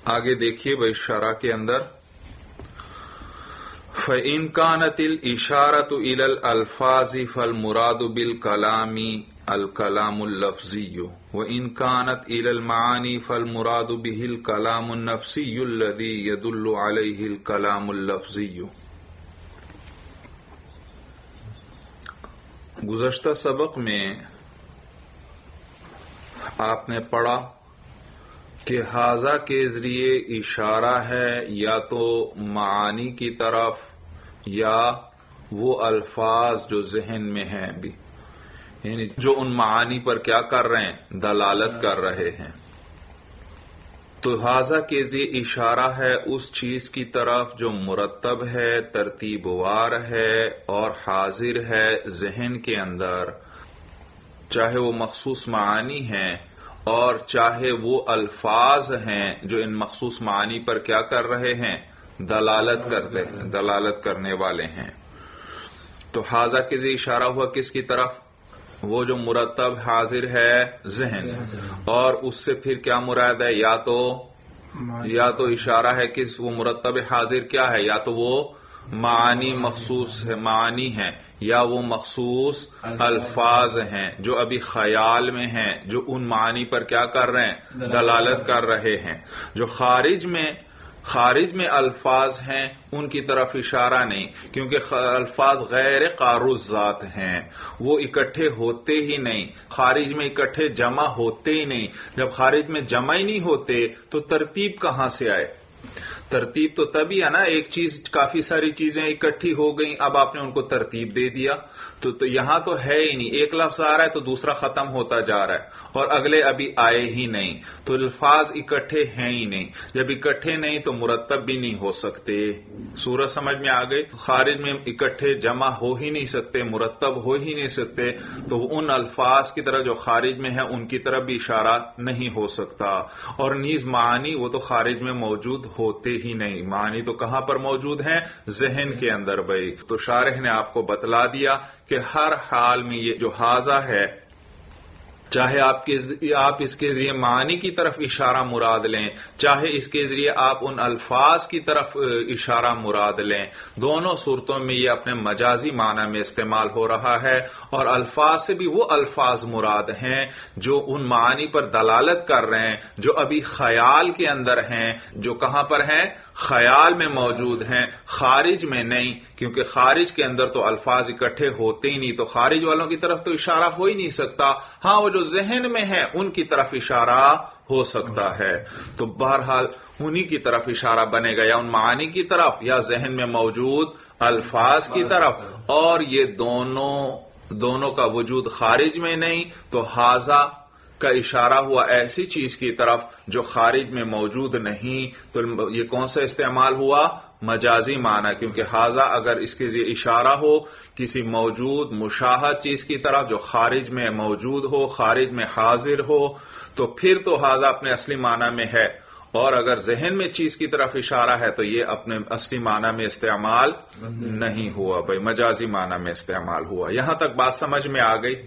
آگے دیکھیے بھائی شرح کے اندر فَإِنْ كَانَتِ الْإِشَارَةُ إِلَى الْأَلْفَاظِ فَالْمُرَادُ بِالْكَلَامِ الْكَلَامُ اللَّفْظِيُّ وَإِنْ كَانَتْ إِلَى الْمَعَانِي فَالْمُرَادُ بِهِ الْكَلَامُ النَّفْسِيُّ الَّذِي يَدُلُّ عَلَيْهِ الْكَلَامُ اللَّفْظِيُّ۔ گزشتہ سبق میں آپ نے پڑھا کہ ھذا کے ذریعے اشارہ ہے یا تو معانی کی طرف یا وہ الفاظ جو ذہن میں ہیں بھی، یعنی جو ان معانی پر کیا کر رہے ہیں، دلالت کر رہے ہیں۔ تو ھذا کے ذریعے اشارہ ہے اس چیز کی طرف جو مرتب ہے، ترتیب وار ہے اور حاضر ہے ذہن کے اندر، چاہے وہ مخصوص معانی ہیں اور چاہے وہ الفاظ ہیں جو ان مخصوص معانی پر کیا کر رہے ہیں، دلالت کرنے والے ہیں۔ تو ھذا کے ذریعے اشارہ ہوا کس کی طرف؟ وہ جو مرتب حاضر ہے ذہن، اور اس سے پھر کیا مراد ہے، یا تو اشارہ ہے کہ وہ مرتب حاضر کیا ہے، یا تو وہ معانی مخصوص ہے، معانی ہیں، یا وہ مخصوص الفاظ ہیں جو ابھی خیال میں ہیں، جو ان معانی پر کیا کر رہے ہیں، دلالت کر رہے ہیں۔ جو خارج میں الفاظ ہیں ان کی طرف اشارہ نہیں، کیونکہ الفاظ غیر قاروز ذات ہیں، وہ اکٹھے ہوتے ہی نہیں، خارج میں اکٹھے جمع ہوتے ہی نہیں۔ جب خارج میں جمع ہی نہیں ہوتے تو ترتیب کہاں سے آئے؟ ترتیب تو تبھی ہے نا، ایک چیز، کافی ساری چیزیں اکٹھی ہو گئیں، اب آپ نے ان کو ترتیب دے دیا، تو یہاں تو ہے ہی نہیں، ایک لفظ آ رہا ہے تو دوسرا ختم ہوتا جا رہا ہے اور اگلے ابھی آئے ہی نہیں، تو الفاظ اکٹھے ہیں ہی نہیں۔ جب اکٹھے نہیں تو مرتب بھی نہیں ہو سکتے۔ صورت سمجھ میں آ گئی؟ خارج میں اکٹھے جمع ہو ہی نہیں سکتے، مرتب ہو ہی نہیں سکتے، تو ان الفاظ کی طرح جو خارج میں ہیں ان کی طرف بھی اشارہ نہیں ہو سکتا۔ اور نیز معانی وہ تو خارج میں موجود ہوتے ہی نہیں، معانی تو کہاں پر موجود ہیں؟ ذہن کے اندر۔ بھائی تو شارح نے آپ کو بتلا دیا کہ ہر حال میں یہ جو ھذا ہے، چاہے آپ اس کے ذریعے معنی کی طرف اشارہ مراد لیں، چاہے اس کے ذریعے آپ ان الفاظ کی طرف اشارہ مراد لیں، دونوں صورتوں میں یہ اپنے مجازی معنی میں استعمال ہو رہا ہے، اور الفاظ سے بھی وہ الفاظ مراد ہیں جو ان معانی پر دلالت کر رہے ہیں، جو ابھی خیال کے اندر ہیں، جو کہاں پر ہیں؟ خیال میں موجود ہیں، خارج میں نہیں، کیونکہ خارج کے اندر تو الفاظ اکٹھے ہوتے ہی نہیں، تو خارج والوں کی طرف تو اشارہ ہو ہی نہیں سکتا۔ ہاں وہ جو ذہن میں ہے ان کی طرف اشارہ ہو سکتا ہے، تو بہرحال انہی کی طرف اشارہ بنے گا، یا ان معانی کی طرف یا ذہن میں موجود الفاظ کی طرف، اور یہ دونوں کا وجود خارج میں نہیں، تو ھذا کا اشارہ ہوا ایسی چیز کی طرف جو خارج میں موجود نہیں، تو یہ کون سا استعمال ہوا؟ مجازی معنی، کیونکہ ھذا اگر اس کے ذریعے اشارہ ہو کسی موجود مشاہد چیز کی طرف جو خارج میں موجود ہو، خارج میں حاضر ہو، تو پھر تو ھذا اپنے اصلی معنی میں ہے، اور اگر ذہن میں چیز کی طرف اشارہ ہے تو یہ اپنے اصلی معنی میں استعمال نہیں ہوا، بھائی مجازی معنی میں استعمال ہوا۔ یہاں تک بات سمجھ میں آ گئی؟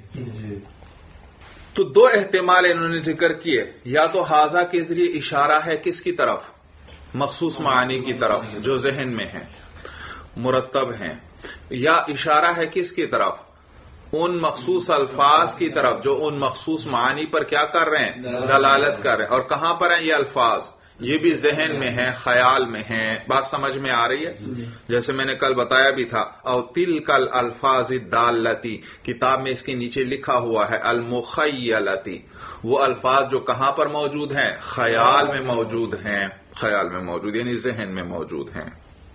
تو دو احتمال انہوں نے ذکر کیے، یا تو ھذا کے ذریعے اشارہ ہے کس کی طرف؟ مخصوص معانی کی طرف جو ذہن میں ہیں، مرتب ہیں، یا اشارہ ہے کس کی طرف؟ ان مخصوص الفاظ کی طرف جو ان مخصوص معانی پر کیا کر رہے ہیں؟ دلالت کر رہے ہیں، اور کہاں پر ہیں یہ الفاظ؟ یہ بھی ذہن میں ہیں، خیال میں ہیں۔ بات سمجھ میں آ رہی ہے؟ جیسے میں نے کل بتایا بھی تھا، او تلک الالفاظ الدالتی، کتاب میں اس کے نیچے لکھا ہوا ہے المخیلتی، وہ الفاظ جو کہاں پر موجود ہیں؟ خیال میں موجود ہیں، خیال میں موجود یعنی ذہن میں موجود ہیں۔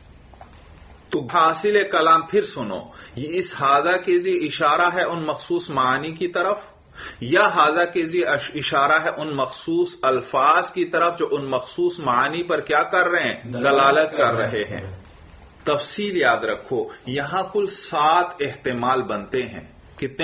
تو حاصل کلام پھر سنو، یہ اس ھذا کے ذریعے اشارہ ہے ان مخصوص معانی کی طرف، یا ھذا کے ذریعے اشارہ ہے ان مخصوص الفاظ کی طرف جو ان مخصوص معانی پر کیا کر رہے ہیں؟ دلالت کر رہے ہیں۔ تفصیل یاد رکھو، یہاں کل 7 احتمال بنتے ہیں۔ کتنے؟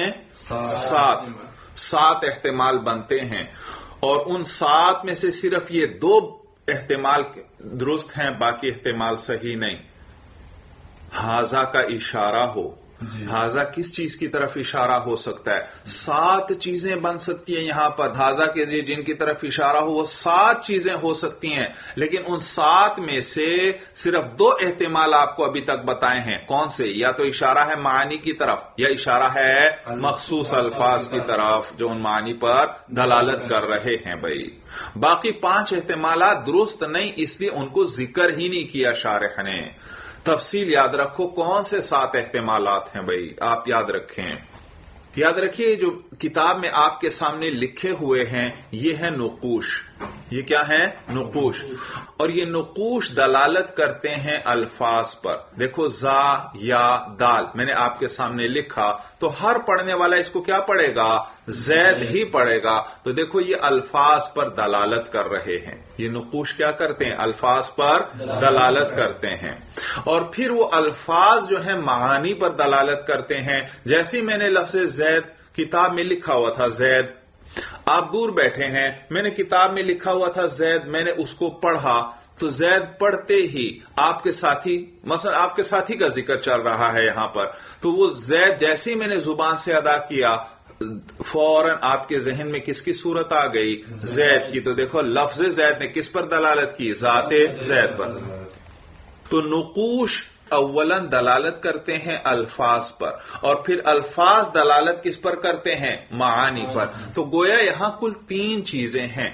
7 احتمال بنتے ہیں، اور ان 7 میں سے صرف یہ 2 احتمال درست ہیں، باقی احتمال صحیح نہیں۔ ھذا کا اشارہ ہو हाजा किस चीज की तरफ इशारा हो सकता है? 7 चीजें बन सकती हैं यहां पर। हाजा के लिए जिनकी तरफ इशारा हो वो 7 चीजें हो सकती हैं, लेकिन उन 7 में से सिर्फ 2 एहतिमाल आपको अभी तक बताए हैं। कौन से? या तो इशारा है मानी की तरफ या इशारा है मखसूस अल्फाज की तरफ जो उन मानी पर दलालत कर रहे हैं। भाई बाकी 5 एहतिमालात दुरुस्त नहीं, इसलिए उनको जिक्र ही नहीं किया शारिह ने। तफसील याद रखो, कौन से 7 एहतिमालात हैं भाई, आप याद रखें। याद रखिए जो किताब में आपके सामने लिखे हुए हैं ये है नुकूश। ये क्या है? नुकूश। और ये नुकूश दलालत करते हैं अल्फाज पर। देखो जा या दाल मैंने आपके सामने लिखा, तो हर पढ़ने वाला इसको क्या पढ़ेगा? जैद ही पढ़ेगा। तो देखो ये अल्फाज पर दलालत कर रहे हैं। ये नुकूश क्या करते हैं? अल्फाज पर दलालत करते हैं। और फिर वो अल्फाज जो है मानी पर दलालत करते हैं। जैसे ही मैंने लफ्ज़ जैद किताब में लिखा हुआ था, जैद, आप दूर बैठे हैं, मैंने किताब में लिखा हुआ था जैद, मैंने उसको पढ़ा, तो जैद पढ़ते ही आपके साथी, मसलन आपके साथी का जिक्र चल रहा है यहां पर, तो वो जैद जैसे ही मैंने जुबान से अदा किया फौरन आपके जहन में किसकी सूरत आ गई? जैद की। तो देखो लफ्ज जैद ने किस पर दलालत की? जाते जैद पर। तो नुकूश अव्वलन दलालत करते हैं अल्फाज पर, और फिर अल्फाज दलालत किस पर करते हैं? मानी पर। तो गोया यहां कुल 3 चीजें हैं,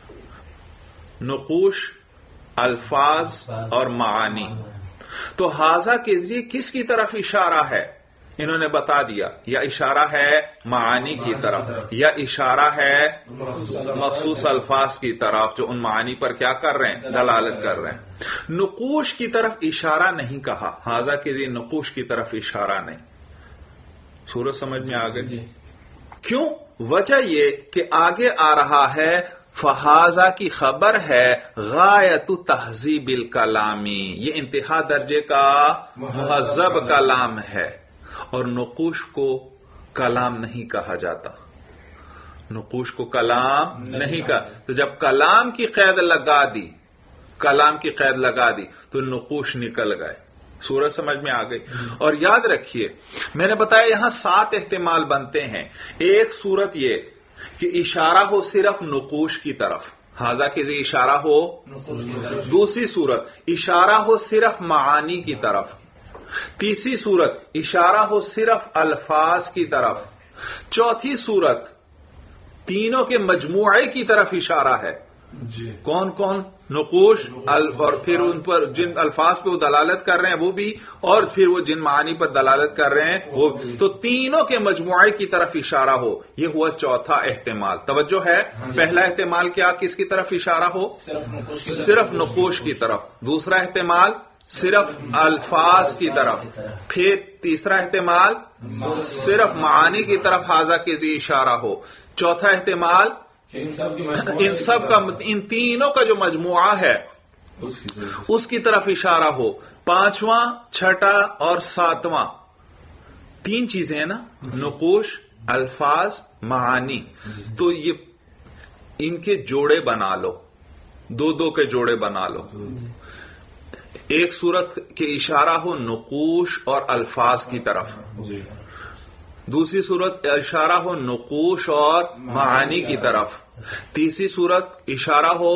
नुकूश, अल्फाज और मानी। तो हाजा के लिए किसकी तरफ इशारा है? इन्होंने बता दिया, या इशारा है मानी की तरफ या इशारा है मखसूस अल्फाज की तरफ जो उन मानी पर क्या कर रहे हैं? दलालत कर रहे हैं। नुकूश की तरफ इशारा नहीं कहा, हाजा के लिए नुकूश की तरफ इशारा नहीं। सूरत समझ में आ गई? क्यों? वजह ये कि आगे आ रहा है फहाजा की खबर है गायतु तहजीबिल कलामी, ये इंतहा दर्जे का मुहज्जब कलाम है, और नुकूश को कलाम नहीं कहा जाता। नुकूश को कलाम नहीं कहा। तो जब कलाम की कैद लगा दी, कलाम की कैद लगा दी, तो नुकूश निकल गए। सूरत समझ में आ गई? और याद रखिए मैंने बताया यहां 7 एहतिमाल बनते हैं। एक सूरत ये कि इशारा हो सिर्फ नुकूश की तरफ, हाजा के लिए इशारा हो। दूसरी सूरत इशारा हो सिर्फ मानी की तरफ। तीसरी सूरत इशारा हो सिर्फ अल्फाज की तरफ। चौथी सूरत तीनों के मजमूए की तरफ इशारा है। कौन कौन? नुकूश, और फिर उन पर जिन अल्फाज पे वो दलालत कर रहे हैं वो भी, और फिर वो जिन मानी पर दलालत कर रहे हैं वो भी। तो तीनों के मजमूए की तरफ इशारा हो, ये हुआ चौथा एहतिमाल। तवज्जो है? पहला एहतिमाल क्या? किसकी तरफ इशारा हो? सिर्फ नुकूश की तरफ। दूसरा एहतिमाल सिर्फ अल्फाज की तरफ। फिर तीसरा एहतिमाल सिर्फ मानी की तरफ हाजा के लिए इशारा हो। चौथा एहतिमाल इन तीनों का जो मजमुआ है उसकी तरफ इशारा हो। पांचवां, छठा और सातवां 3 चीजें हैं ना, नुकूश, अल्फाज, मानी। तो ये इनके जोड़े बना लो, 2-2 के जोड़े बना लो। एक सूरत के इशारा हो नुकूश और अल्फाज की तरफ, दूसरी सूरत इशारा हो नुकूश और मानी की तरफ, तीसरी सूरत इशारा हो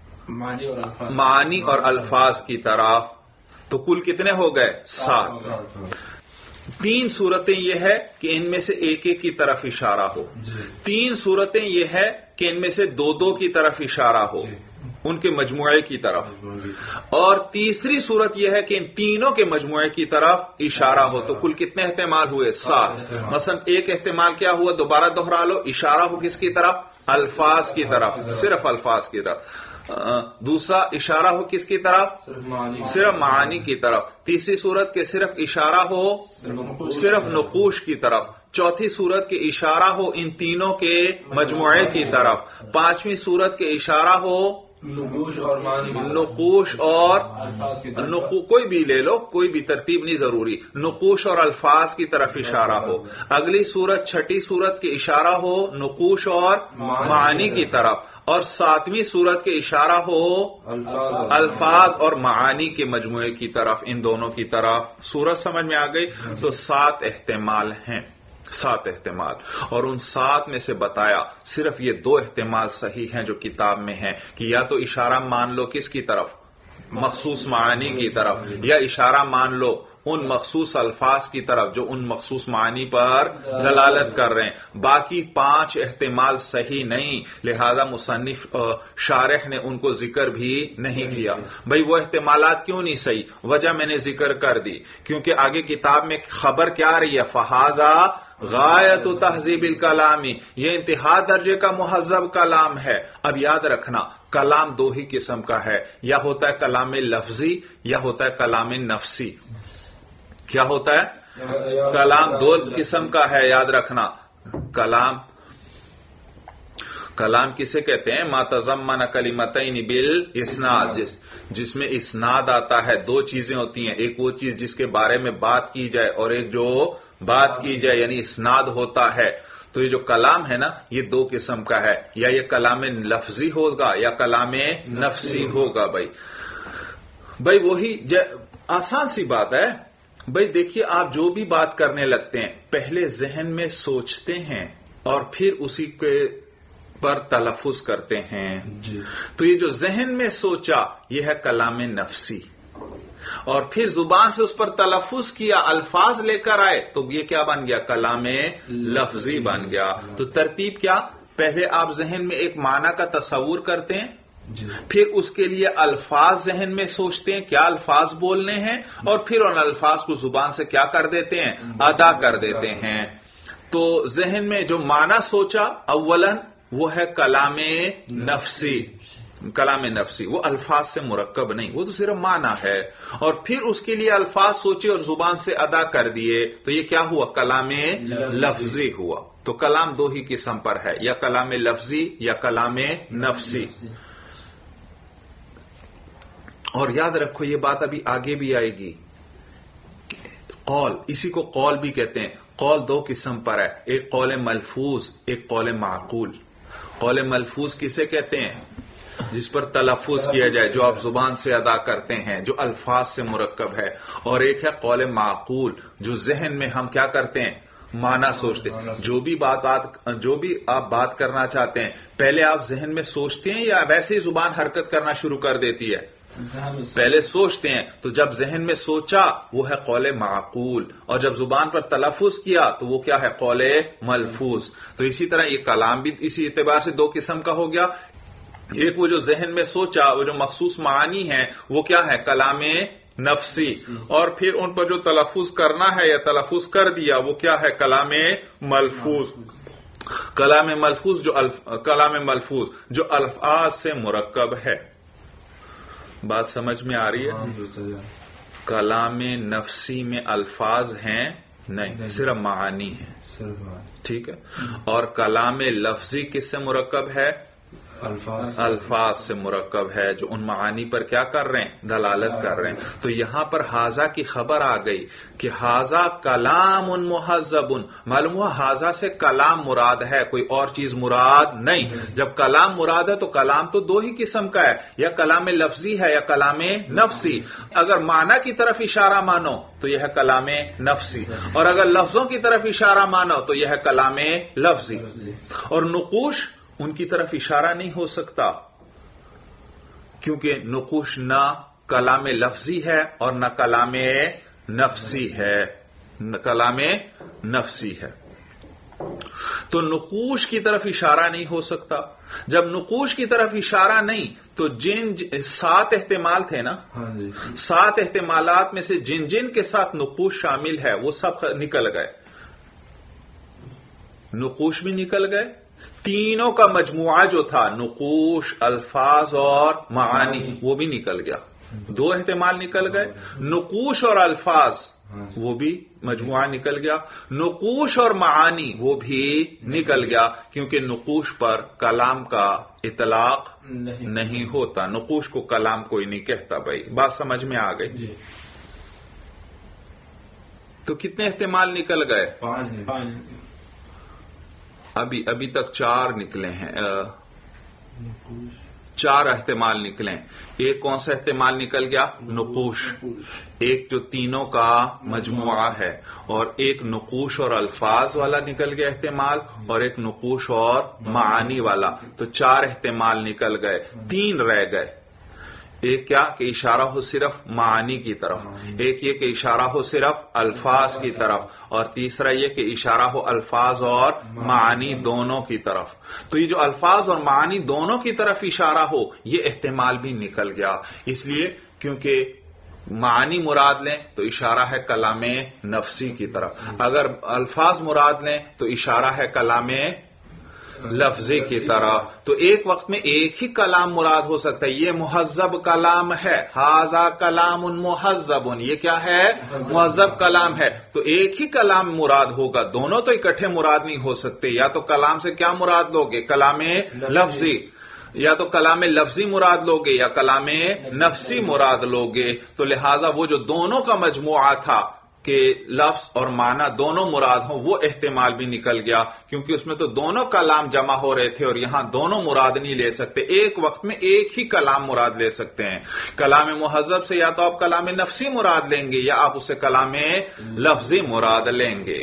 मानी और अल्फाज की तरफ। तो कुल कितने हो गए? 7। 3 सूरतें यह है कि इनमें से एक की तरफ इशारा हो। 3 सूरतें यह है कि इनमें से 2-2 की तरफ इशारा हो, उनके मजमुए की तरफ। और तीसरी सूरत यह है कि इन तीनों के मजमुए की तरफ इशारा हो। तो कुल कितने एहतिमाल हुए? 7। मसलन एक एहतिमाल क्या हुआ? दोबारा दोहरा लो, इशारा हो किसकी तरफ? अल्फाज की तरफ, सिर्फ अल्फाज की तरफ। दूसरा इशारा हो किसकी तरफ? सिर्फ मानी की तरफ। तीसरी सूरत के सिर्फ इशारा हो सिर्फ नुकूश की तरफ। चौथी सूरत के इशारा हो इन तीनों के मजमुए की तरफ। 5वीं सूरत के इशारा हो نقوش اور معنی، نقوش اور کوئی بھی لے لو، کوئی بھی ترتیب نہیں ضروری، نقوش اور الفاظ کی طرف اشارہ ہو، اگلی صورت چھٹی صورت کے اشارہ ہو نقوش اور معانی کی طرف، اور ساتویں صورت کے اشارہ ہو الفاظ اور معانی کے مجموعے کی طرف، ان دونوں کی طرف۔ صورت سمجھ میں آ گئی؟ تو 7 احتمال ہیں، 7 احتمال، اور ان 7 میں سے بتایا صرف یہ 2 احتمال صحیح ہیں جو کتاب میں ہیں، کہ یا تو اشارہ مان لو کس کی طرف، مخصوص معانی کی طرف، یا اشارہ مان لو ان مخصوص الفاظ کی طرف جو ان مخصوص معنی پر دلالت کر رہے ہیں۔ باقی 5 احتمال صحیح نہیں، لہذا مصنف شارح نے ان کو ذکر بھی نہیں کیا۔ بھئی وہ احتمالات کیوں نہیں صحیح؟ وجہ میں نے ذکر کر دی، کیونکہ آگے کتاب میں خبر کیا آ رہی ہے، فہذا غایت تہذیب الکلام، یہ انتہا درجے کا مہذب کلام ہے۔ اب یاد رکھنا کلام 2 ہی قسم کا ہے، یا ہوتا ہے کلام لفظی یا ہوتا ہے کلام نفسی۔ کیا ہوتا ہے؟ کلام 2 قسم کا ہے، یاد رکھنا۔ کلام کسے کہتے ہیں؟ ما تضمن کلمتین بالاسناد، جس میں اسناد آتا ہے۔ 2 چیزیں ہوتی ہیں، ایک وہ چیز جس کے بارے میں بات کی جائے، اور ایک جو بات کی جائے یعنی اسناد ہوتا ہے۔ تو یہ جو کلام ہے نا، یہ 2 قسم کا ہے، یا یہ کلام لفظی ہوگا یا کلام نفسی ہوگا۔ بھائی وہی آسان سی بات ہے۔ بھائی دیکھیے، آپ جو بھی بات کرنے لگتے ہیں پہلے ذہن میں سوچتے ہیں اور پھر اسی کے پر تلفظ کرتے ہیں جی۔ تو یہ جو ذہن میں سوچا یہ ہے کلام نفسی، اور پھر زبان سے اس پر تلفظ کیا، الفاظ لے کر آئے تو یہ کیا بن گیا؟ کلام لفظی بن گیا۔ تو ترتیب کیا؟ پہلے آپ ذہن میں ایک معنی کا تصور کرتے ہیں، پھر اس کے لیے الفاظ ذہن میں سوچتے ہیں کیا الفاظ بولنے ہیں، اور پھر ان الفاظ کو زبان سے کیا کر دیتے ہیں؟ ادا کر دیتے ہیں۔ تو ذہن میں جو معنی سوچا اولاً وہ ہے کلام نفسی۔ کلام نفسی وہ الفاظ سے مرکب نہیں، وہ تو صرف معنی ہے، اور پھر اس کے لیے الفاظ سوچے اور زبان سے ادا کر دیے تو یہ کیا ہوا؟ کلام لفظی ہوا۔ تو کلام 2 ہی قسم پر ہے، یا کلام لفظی یا کلام نفسی۔ اور یاد رکھو یہ بات ابھی آگے بھی آئے گی، قول، اسی کو قول بھی کہتے ہیں۔ قول 2 قسم پر ہے، ایک قول ملفوظ، ایک قول معقول۔ قول ملفوظ کسے کہتے ہیں؟ جس پر تلفظ کیا جائے، جو آپ زبان سے ادا کرتے ہیں، جو الفاظ سے مرکب ہے، اور ایک ہے قول معقول، جو ذہن میں ہم کیا کرتے ہیں؟ معنی سوچتے ہیں۔ جو بھی آپ بات کرنا چاہتے ہیں پہلے آپ ذہن میں سوچتے ہیں یا ویسے ہی زبان حرکت کرنا شروع کر دیتی ہے؟ پہلے سوچتے ہیں، تو جب ذہن میں سوچا وہ ہے قول معقول، اور جب زبان پر تلفظ کیا تو وہ کیا ہے؟ قول ملفوظ۔ تو اسی طرح یہ کلام بھی اسی اعتبار سے 2 قسم کا ہو گیا، ایک وہ جو ذہن میں سوچا، وہ جو مخصوص معانی ہے وہ کیا ہے؟ کلام نفسی، اور پھر ان پر جو تلفظ کرنا ہے یا تلفظ کر دیا وہ کیا ہے؟ کلام ملفوظ۔ کلام ملفوظ جو الفاظ سے مرکب ہے۔ بات سمجھ میں آ رہی ہے؟ کلام نفسی میں الفاظ ہیں نہیں، صرف معانی ہیں، ٹھیک ہے۔ اور کلام لفظی کس سے مرکب ہے؟ الفاظ سے مرکب ہے، جو ان معانی پر کیا کر رہے ہیں؟ دلالت کر رہے ہیں۔ تو یہاں پر حاذا کی خبر آ گئی کہ حاذا کلام مہذب، معلوم ہوا حاذا سے کلام مراد ہے، کوئی اور چیز مراد نہیں۔ جب کلام مراد ہے تو کلام تو 2 ہی قسم کا ہے، یا کلام لفظی ہے یا کلام نفسی۔ اگر معنی کی طرف اشارہ مانو تو یہ ہے کلام نفسی، اور اگر لفظوں کی طرف اشارہ مانو تو یہ ہے کلام لفظی۔ اور نقوش ان کی طرف اشارہ نہیں ہو سکتا، کیونکہ نقوش نہ کلام لفظی ہے اور نہ کلام نفسی ہے، نہ کلام نفسی ہے۔ تو نقوش کی طرف اشارہ نہیں ہو سکتا۔ جب نقوش کی طرف اشارہ نہیں تو جن 7 احتمال تھے نا، 7 احتمالات میں سے جن کے ساتھ نقوش شامل ہے وہ سب نکل گئے، نقوش بھی نکل گئے، تینوں کا مجموعہ جو تھا نقوش، الفاظ اور معانی وہ بھی نکل گیا، 2 احتمال نکل گئے۔ نقوش اور الفاظ وہ بھی مجموعہ نکل گیا. نقوش اور معانی وہ بھی نکل گیا، کیونکہ نقوش پر کلام کا اطلاق نہیں ہوتا. نقوش کو کلام کوئی نہیں کہتا. بھائی بات سمجھ میں آ گئی؟ تو کتنے احتمال نکل گئے؟ 5. ابھی تک 4 نکلے ہیں. 4 احتمال نکلے. ایک کون سا احتمال نکل گیا؟ نقوش. ایک جو تینوں کا مجموعہ ہے، اور ایک نقوش اور الفاظ والا نکل گیا احتمال، اور ایک نقوش اور معانی والا. تو 4 احتمال نکل گئے. 3 رہ گئے. ایک کیا کہ اشارہ ہو صرف معانی کی طرف، ایک یہ کہ اشارہ ہو صرف الفاظ کی طرف، اور تیسرا یہ کہ اشارہ ہو الفاظ اور معانی دونوں کی طرف. تو یہ جو الفاظ اور معانی دونوں کی طرف اشارہ ہو، یہ احتمال بھی نکل گیا. اس لیے کیونکہ معانی مراد لیں تو اشارہ ہے کلام نفسی کی طرف، اگر الفاظ مراد لیں تو اشارہ ہے کلام لفظی کی طرح. تو ایک وقت میں ایک ہی کلام مراد ہو سکتا ہے. یہ مہذب کلام ہے، ھذا کلام مہذب، یہ کیا ہے؟ مہذب کلام ہے. تو ایک ہی کلام مراد ہوگا، دونوں تو اکٹھے مراد نہیں ہو سکتے. یا تو کلام سے کیا مراد لوگے؟ کلام لفظی، یا تو کلام لفظی مراد لوگے یا کلام نفسی مراد لوگے. تو لہذا وہ جو دونوں کا مجموعہ تھا کہ لفظ اور معنی دونوں مراد ہوں، وہ احتمال بھی نکل گیا، کیونکہ اس میں تو دونوں کلام جمع ہو رہے تھے، اور یہاں دونوں مراد نہیں لے سکتے. ایک وقت میں ایک ہی کلام مراد لے سکتے ہیں. کلام مہذب سے یا تو آپ کلام نفسی مراد لیں گے، یا آپ اسے کلام لفظی مراد لیں گے.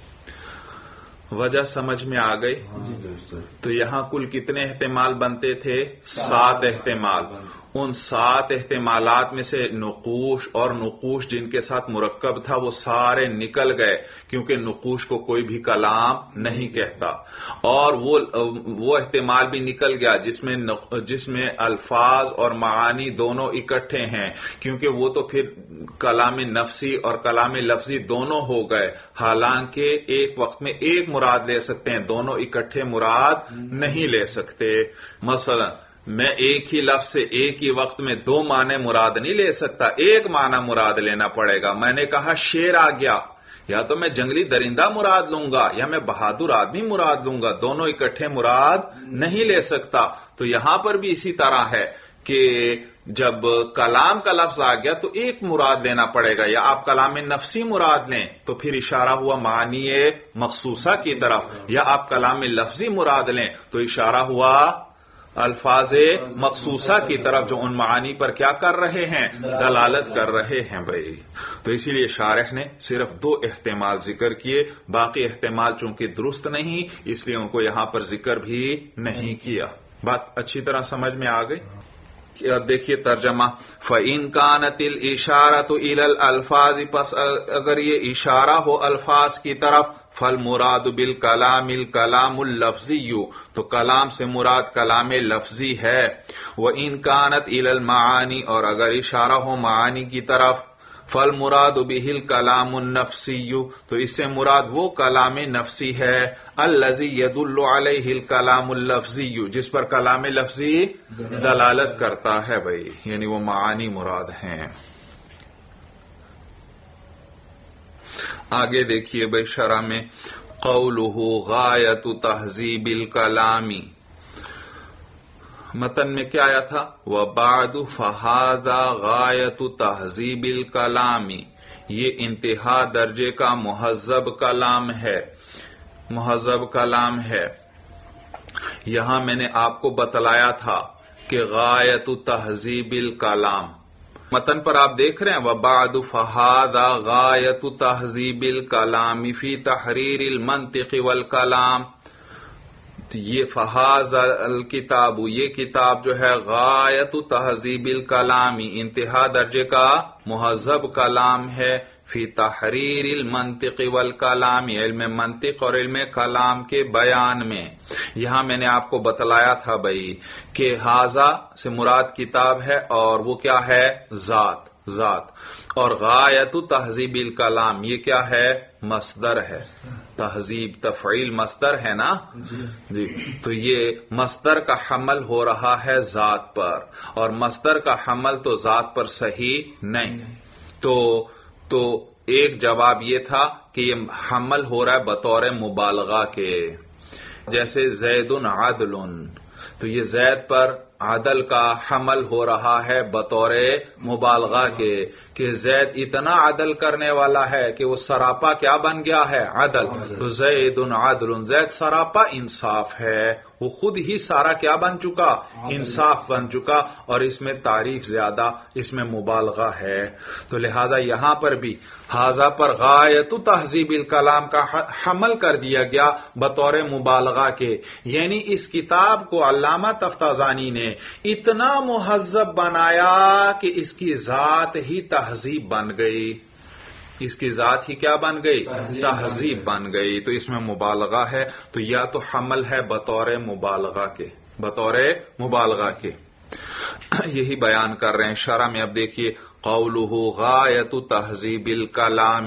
وجہ سمجھ میں آ گئی؟ تو یہاں کل کتنے احتمال بنتے تھے؟ 7 احتمال. ان 7 احتمالات میں سے نقوش اور نقوش جن کے ساتھ مرکب تھا وہ سارے نکل گئے، کیونکہ نقوش کو کوئی بھی کلام نہیں کہتا. اور وہ احتمال بھی نکل گیا جس میں الفاظ اور معانی دونوں اکٹھے ہیں، کیونکہ وہ تو پھر کلام نفسی اور کلام لفظی دونوں ہو گئے. حالانکہ ایک وقت میں ایک مراد لے سکتے ہیں، دونوں اکٹھے مراد نہیں لے سکتے. مثلا میں ایک ہی لفظ سے ایک ہی وقت میں 2 معنی مراد نہیں لے سکتا، ایک معنی مراد لینا پڑے گا. میں نے کہا شیر آ گیا، یا تو میں جنگلی درندہ مراد لوں گا یا میں بہادر آدمی مراد لوں گا، دونوں اکٹھے مراد نہیں لے سکتا. تو یہاں پر بھی اسی طرح ہے کہ جب کلام کا لفظ آ گیا تو ایک مراد لینا پڑے گا، یا آپ کلام نفسی مراد لیں تو پھر اشارہ ہوا معنی مخصوصہ کی طرف، یا آپ کلام لفظی مراد لیں تو اشارہ ہوا الفاظ مخصوصہ کی طرف، جو ان معانی پر کیا کر رہے ہیں؟ دلالت کر رہے ہیں. بھائی تو اسی لیے شارح نے صرف 2 احتمال ذکر کیے، باقی احتمال چونکہ درست نہیں اس لیے ان کو یہاں پر ذکر بھی نہیں کیا. بات اچھی طرح سمجھ میں آ گئی؟ دیکھیے ترجمہ. فَإِن كَانَتِ الْإِشَارَةُ إِلَى الْأَلْفَاظِ، پس اگر یہ اشارہ ہو الفاظ کی طرف، فالمراد بالکلام الکلام اللفظی، تو کلام سے مراد کلام لفظی ہے. وَإِن كَانَتْ إِلَى الْمَعَانِي، اور اگر اشارہ ہو معانی کی طرف، فالمراد به الکلام النفسی، تو اس سے مراد وہ کلام نفسی ہے الذی یدل علیہ الکلام اللفظی، جس پر کلام لفظی دلالت کرتا ہے. بھائی یعنی وہ معانی مراد ہیں. آگے دیکھیے بھائی شرح میں قولہ غایت تہذیب الکلام، متن میں کیا آیا تھا؟ وَبَعْدُ فَهَذَا غَایَةُ تَہذیبِ الْکَلَامِ، یہ انتہا درجے کا مہذب کلام ہے. مہذب کلام ہے. یہاں میں نے آپ کو بتلایا تھا کہ غایت تہذیب الکلام، متن پر آپ دیکھ رہے ہیں وَبَعْدُ فَهَذَا غَایَةُ تَہذیبِ الْکَلَامِ فِی تَحْرِیرِ الْمَنْطِقِ وَالْکَلَام. یہ فہذا الکتاب، یہ کتاب جو ہے غایت تہذیب الکلام، انتہا درجے کا مہذب کلام ہے. فی تحریر المنطق والکلام، علم منطق اور علم کلام کے بیان میں. یہاں میں نے آپ کو بتلایا تھا بھائی کہ ہاذا سے مراد کتاب ہے، اور وہ کیا ہے؟ ذات. اور غایت تہذیب الکلام یہ کیا ہے؟ مصدر ہے. تہذیب تفعیل مصدر ہے نا جی. تو یہ مصدر کا حمل ہو رہا ہے ذات پر، اور مصدر کا حمل تو ذات پر صحیح نہیں. تو ایک جواب یہ تھا کہ یہ حمل ہو رہا ہے بطور مبالغہ کے، جیسے زید عادل، تو یہ زید پر عدل کا حمل ہو رہا ہے بطور مبالغہ کے، کہ زید اتنا عدل کرنے والا ہے کہ وہ سراپا کیا بن گیا ہے؟ عدل. تو زید عادل، زید سراپا انصاف ہے، وہ خود ہی سارا کیا بن چکا؟ انصاف بن چکا، اور اس میں تعریف زیادہ، اس میں مبالغہ ہے. تو لہذا یہاں پر بھی حاذا پر غایت تہذیب الکلام کا حمل کر دیا گیا بطور مبالغہ کے، یعنی اس کتاب کو علامہ تفتازانی نے اتنا مہذب بنایا کہ اس کی ذات ہی تہذیب بن گئی. اس کی ذات ہی کیا بن گئی؟ تہذیب بن گئی. تو اس میں مبالغہ ہے، تو یا تو حمل ہے بطور مبالغہ کے، بطور مبالغہ کے. یہی بیان کر رہے ہیں شرح میں. اب دیکھیے قولہ غایت تہذیب الکلام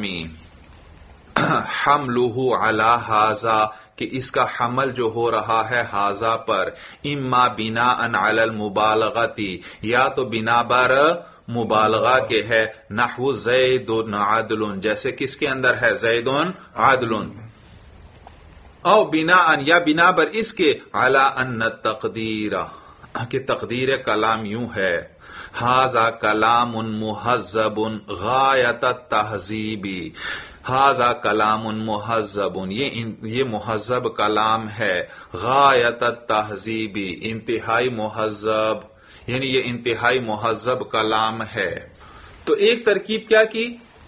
حملہ علی ھذا، کہ اس کا حمل جو ہو رہا ہے ھذا پر، اما بناء علی المبالغتی، یا تو بنا بر مبالغہ کے ہے، نحو زید عادل، جیسے کس کے اندر ہے؟ زید عادل. او بناء، یا بنا بر اس کے، علی ان التقدیر، کہ تقدیر کلام یوں ہے، ھذا کلام مہذب غایت التہذیب، ھذا کلام مہذب، یہ مہذب کلام ہے، غایت التہذیب، انتہائی مہذب، یعنی یہ انتہائی مہذب کلام ہے. تو ایک ترکیب کیا کی؟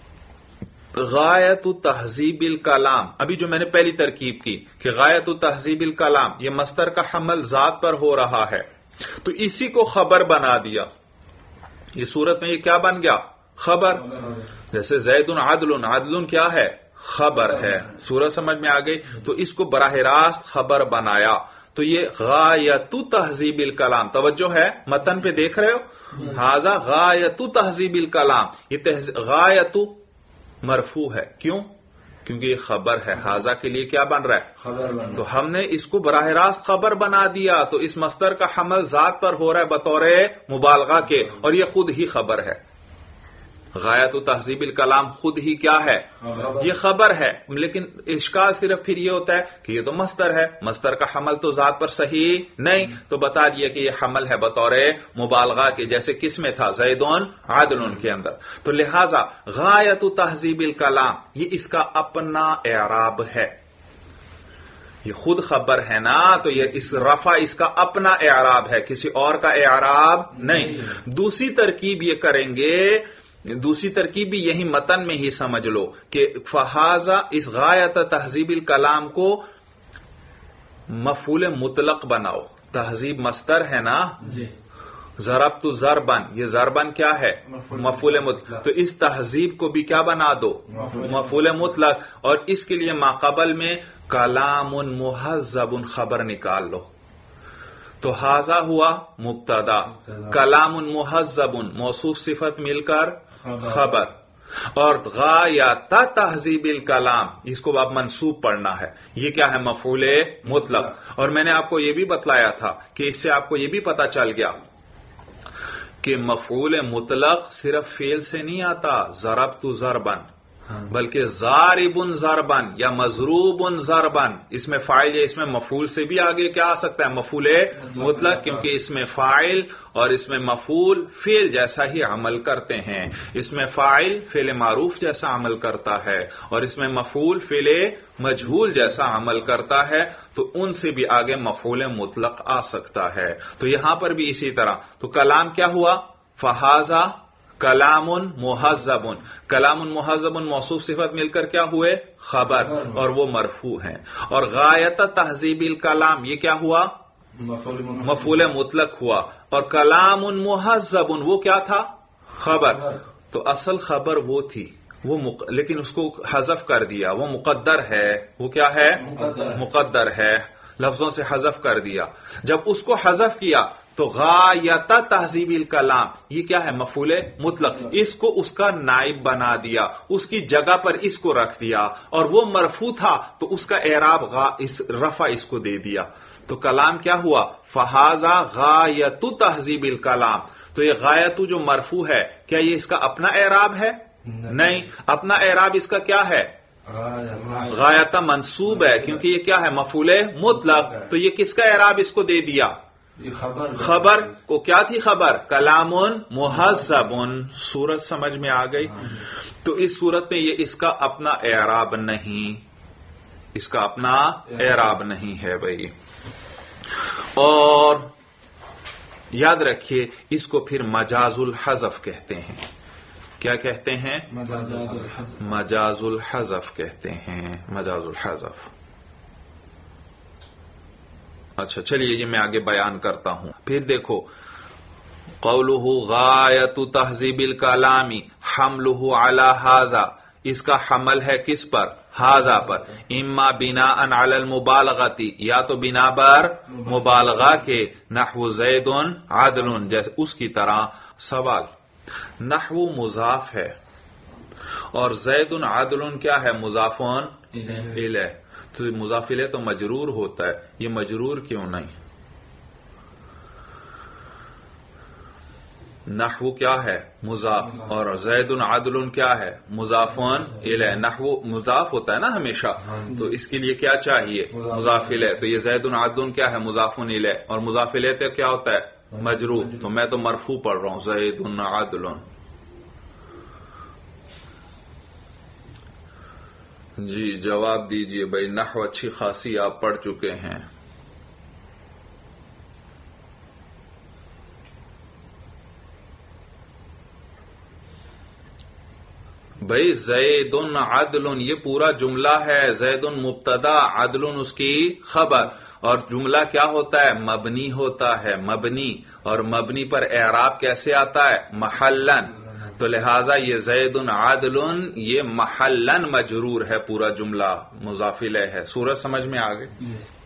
غایت تہذیب الکلام. ابھی جو میں نے پہلی ترکیب کی کہ غایت تہذیب الکلام، یہ مصدر کا حمل ذات پر ہو رہا ہے، تو اسی کو خبر بنا دیا. یہ صورت میں یہ کیا بن گیا؟ خبر. جیسے زید عادل، عادل کیا ہے؟ خبر ہے. صورت سمجھ میں آ گئی. تو اس کو براہ راست خبر بنایا. تو یہ غایت تہذیب الکلام، توجہ ہے متن پہ دیکھ رہے ہو، ھذا غایت تہذیب الکلام، یہ غایت مرفوع ہے. کیوں؟ کیونکہ یہ خبر ہے. ھذا کے لیے کیا بن رہا ہے؟ خبر. تو ہم نے اس کو براہ راست خبر بنا دیا، تو اس مصدر کا حمل ذات پر ہو رہا ہے بطور مبالغہ کے، اور یہ خود ہی خبر ہے. غایت تہذیب الکلام خود ہی کیا ہے؟ یہ خبر ہے. لیکن اشکال صرف پھر یہ ہوتا ہے کہ یہ تو مصدر ہے، مصدر کا حمل تو ذات پر صحیح نہیں، تو بتا دیا کہ یہ حمل ہے بطور مبالغہ کے، جیسے کس میں تھا؟ زید عادل کے اندر. تو لہذا غایت تہذیب الکلام یہ اس کا اپنا اعراب ہے. یہ خود خبر ہے نا، تو یہ اس رفع اس کا اپنا اعراب ہے، کسی اور کا اعراب نہیں. دوسری ترکیب یہ کریں گے، دوسری ترکیب بھی یہی متن میں ہی سمجھ لو کہ فہذا اس غایت تہذیب الکلام کو مفعول مطلق بناؤ. تہذیب مصدر ہے نا، ضربت ضربن، یہ ضربن کیا ہے؟ مفعول مطلق. تو اس تہذیب کو بھی کیا بنا دو؟ مفعول مطلق. اور اس کے لیے ماقبل میں کلام مہذب خبر نکال لو. تو ھذا ہوا مبتدا، کلام مہذب موصوف صفت مل کر خبر، اور غایت تہذیب الکلام اس کو اب منصوب پڑھنا ہے. یہ کیا ہے؟ مفعول مطلق. اور میں نے آپ کو یہ بھی بتلایا تھا کہ اس سے آپ کو یہ بھی پتا چل گیا کہ مفعول مطلق صرف فعل سے نہیں آتا، ضربت ضربن، بلکہ ضارب ضربن یا مضروب ضربن، اس میں فاعل یا اس میں مفعول سے بھی آگے کیا آ سکتا ہے؟ مفعول مطلق، کیونکہ اس میں فاعل اور اس میں مفعول فعل جیسا ہی عمل کرتے ہیں. اس میں فاعل فعل معروف جیسا عمل کرتا ہے، اور اس میں مفعول فعل مجہول جیسا عمل کرتا ہے، تو ان سے بھی آگے مفعول مطلق آ سکتا ہے. تو یہاں پر بھی اسی طرح. تو کلام کیا ہوا؟ فہذا کلام مہذب، کلام مہذب موصوف صفت مل کر کیا ہوئے؟ خبر، اور وہ مرفوع ہیں. اور غایت تہذیب الکلام یہ کیا ہوا؟ مفعول مطلق ہوا. اور کلام مہذب وہ کیا تھا؟ خبر. تو اصل خبر وہ تھی، لیکن اس کو حذف کر دیا، وہ مقدر ہے. وہ کیا ہے؟ مقدر ہے، لفظوں سے حذف کر دیا. جب اس کو حذف کیا تو غایت تہذیب الکلام یہ کیا ہے؟ مفعول مطلق. اس کو اس کا نائب بنا دیا، اس کی جگہ پر اس کو رکھ دیا، اور وہ مرفوع تھا تو اس کا اعراب رفع اس کو دے دیا. تو کلام کیا ہوا؟ فہذا غایت تہذیب الکلام. تو یہ غایت جو مرفوع ہے، کیا یہ اس کا اپنا اعراب ہے؟ نہیں، اپنا اعراب اس کا کیا ہے؟ غایت منصوب ہے، کیونکہ یہ کیا ہے؟ مفعول مطلق. تو یہ کس کا اعراب اس کو دے دیا؟ خبر کو. کیا تھی خبر؟ کلام مہذب. صورت سمجھ میں آ گئی؟ تو اس صورت میں یہ اس کا اپنا اعراب نہیں، اس کا اپنا اعراب نہیں ہے بھائی. اور یاد رکھیے اس کو پھر مجاز الحذف کہتے ہیں. کیا کہتے ہیں؟ مجاز الحذف کہتے ہیں. مجاز الحذف. اچھا چلیے یہ میں آگے بیان کرتا ہوں. پھر دیکھو قولہ غایت تہذیب الکلام حملہ علی ھذا، اس کا حمل ہے کس پر؟ ھذا پر. اما بناء علی المبالغۃ، یا تو بنا پر مبالغہ کے. نحو زید عدل، جیسے اس کی طرح. سوال، نحو مضاف ہے اور زید عدل کیا ہے؟ مضاف الیہ. تو مضاف الیہ تو مجرور ہوتا ہے، یہ مجرور کیوں نہیں؟ نحو کیا ہے؟ مضاف. اور زید عدل کیا ہے؟ مضاف الیہ. نحو مضاف ہوتا ہے نا ہمیشہ، تو اس کے لیے کیا چاہیے؟ مضاف الیہ. تو یہ زید عدل کیا ہے؟ مضاف الیہ. اور مضاف الیہ تو کیا ہوتا ہے؟ مجرور. تو میں تو مرفوع پڑھ رہا ہوں زید عدل. جی جواب دیجئے بھائی. نحو اچھی خاصی آپ پڑھ چکے ہیں. بھائی زید عدل یہ پورا جملہ ہے. زید مبتدا، عدل اس کی خبر. اور جملہ کیا ہوتا ہے؟ مبنی ہوتا ہے. مبنی. اور مبنی پر اعراب کیسے آتا ہے؟ محلن. تو لہٰذا یہ زید عادل یہ محلن مجرور ہے، پورا جملہ مضاف الیہ ہے. سورج سمجھ میں آ گئی؟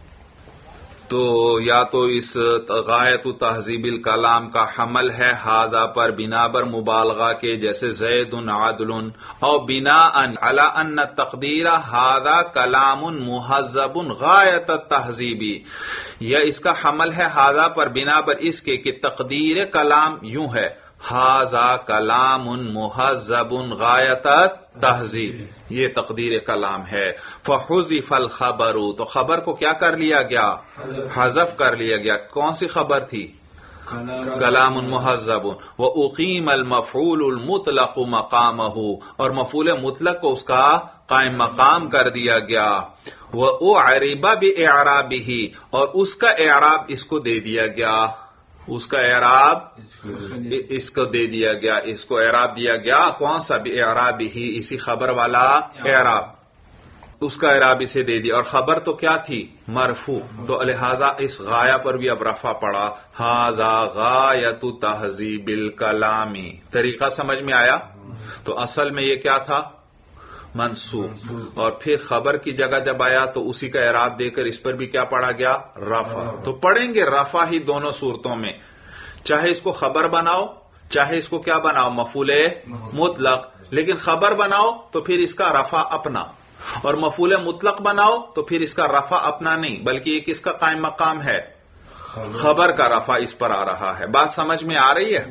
تو یا تو اس غایت تہذیب الکلام کا حمل ہے ہاذا پر بنا بر مبالغہ کے، جیسے زید عادل، اور بناء علی ان تقدیر ہاذا کلام مہذب غایت التہذیبی، یا اس کا حمل ہے ہاذا پر بنا بر اس کے کہ تقدیر کلام یوں ہے، ہاذا کلام مہذب غایت تہذیب، یہ تقدیر کلام ہے. فحذف الخبر، تو خبر کو کیا کر لیا گیا؟ حذف کر لیا گیا. کون سی خبر تھی؟ کلام مہذب. واقیم المفعول المطلق مقامہ، اور مفعول مطلق کو اس کا قائم مقام کر دیا گیا. واعرب باعرابہ، اور اس کا اعراب اس کو دے دیا گیا، اس کا اعراب اس کو دے دیا گیا، اس کو اعراب دیا گیا. کون سا؟ باعرابہ، اسی خبر والا اعراب، اس کا اعراب اسے دے دیا. اور خبر تو کیا تھی؟ مرفوع. تو لہذا اس غایہ پر بھی اب رفع پڑا، ھذا غایۃ تہذیب الکلام. طریقہ سمجھ میں آیا؟ تو اصل میں یہ کیا تھا؟ منصوب. اور پھر خبر کی جگہ جب آیا تو اسی کا اعراب دے کر اس پر بھی کیا پڑھا گیا؟ رفع. تو پڑھیں گے رفع ہی دونوں صورتوں میں، چاہے اس کو خبر بناؤ چاہے اس کو کیا بناؤ؟ مفعول مطلق. لیکن خبر بناؤ تو پھر اس کا رفع اپنا، اور مفعول مطلق بناؤ تو پھر اس کا رفع اپنا نہیں، بلکہ یہ کس کا قائم مقام ہے؟ خبر کا رفع اس پر آ رہا ہے. بات سمجھ میں آ رہی ہے؟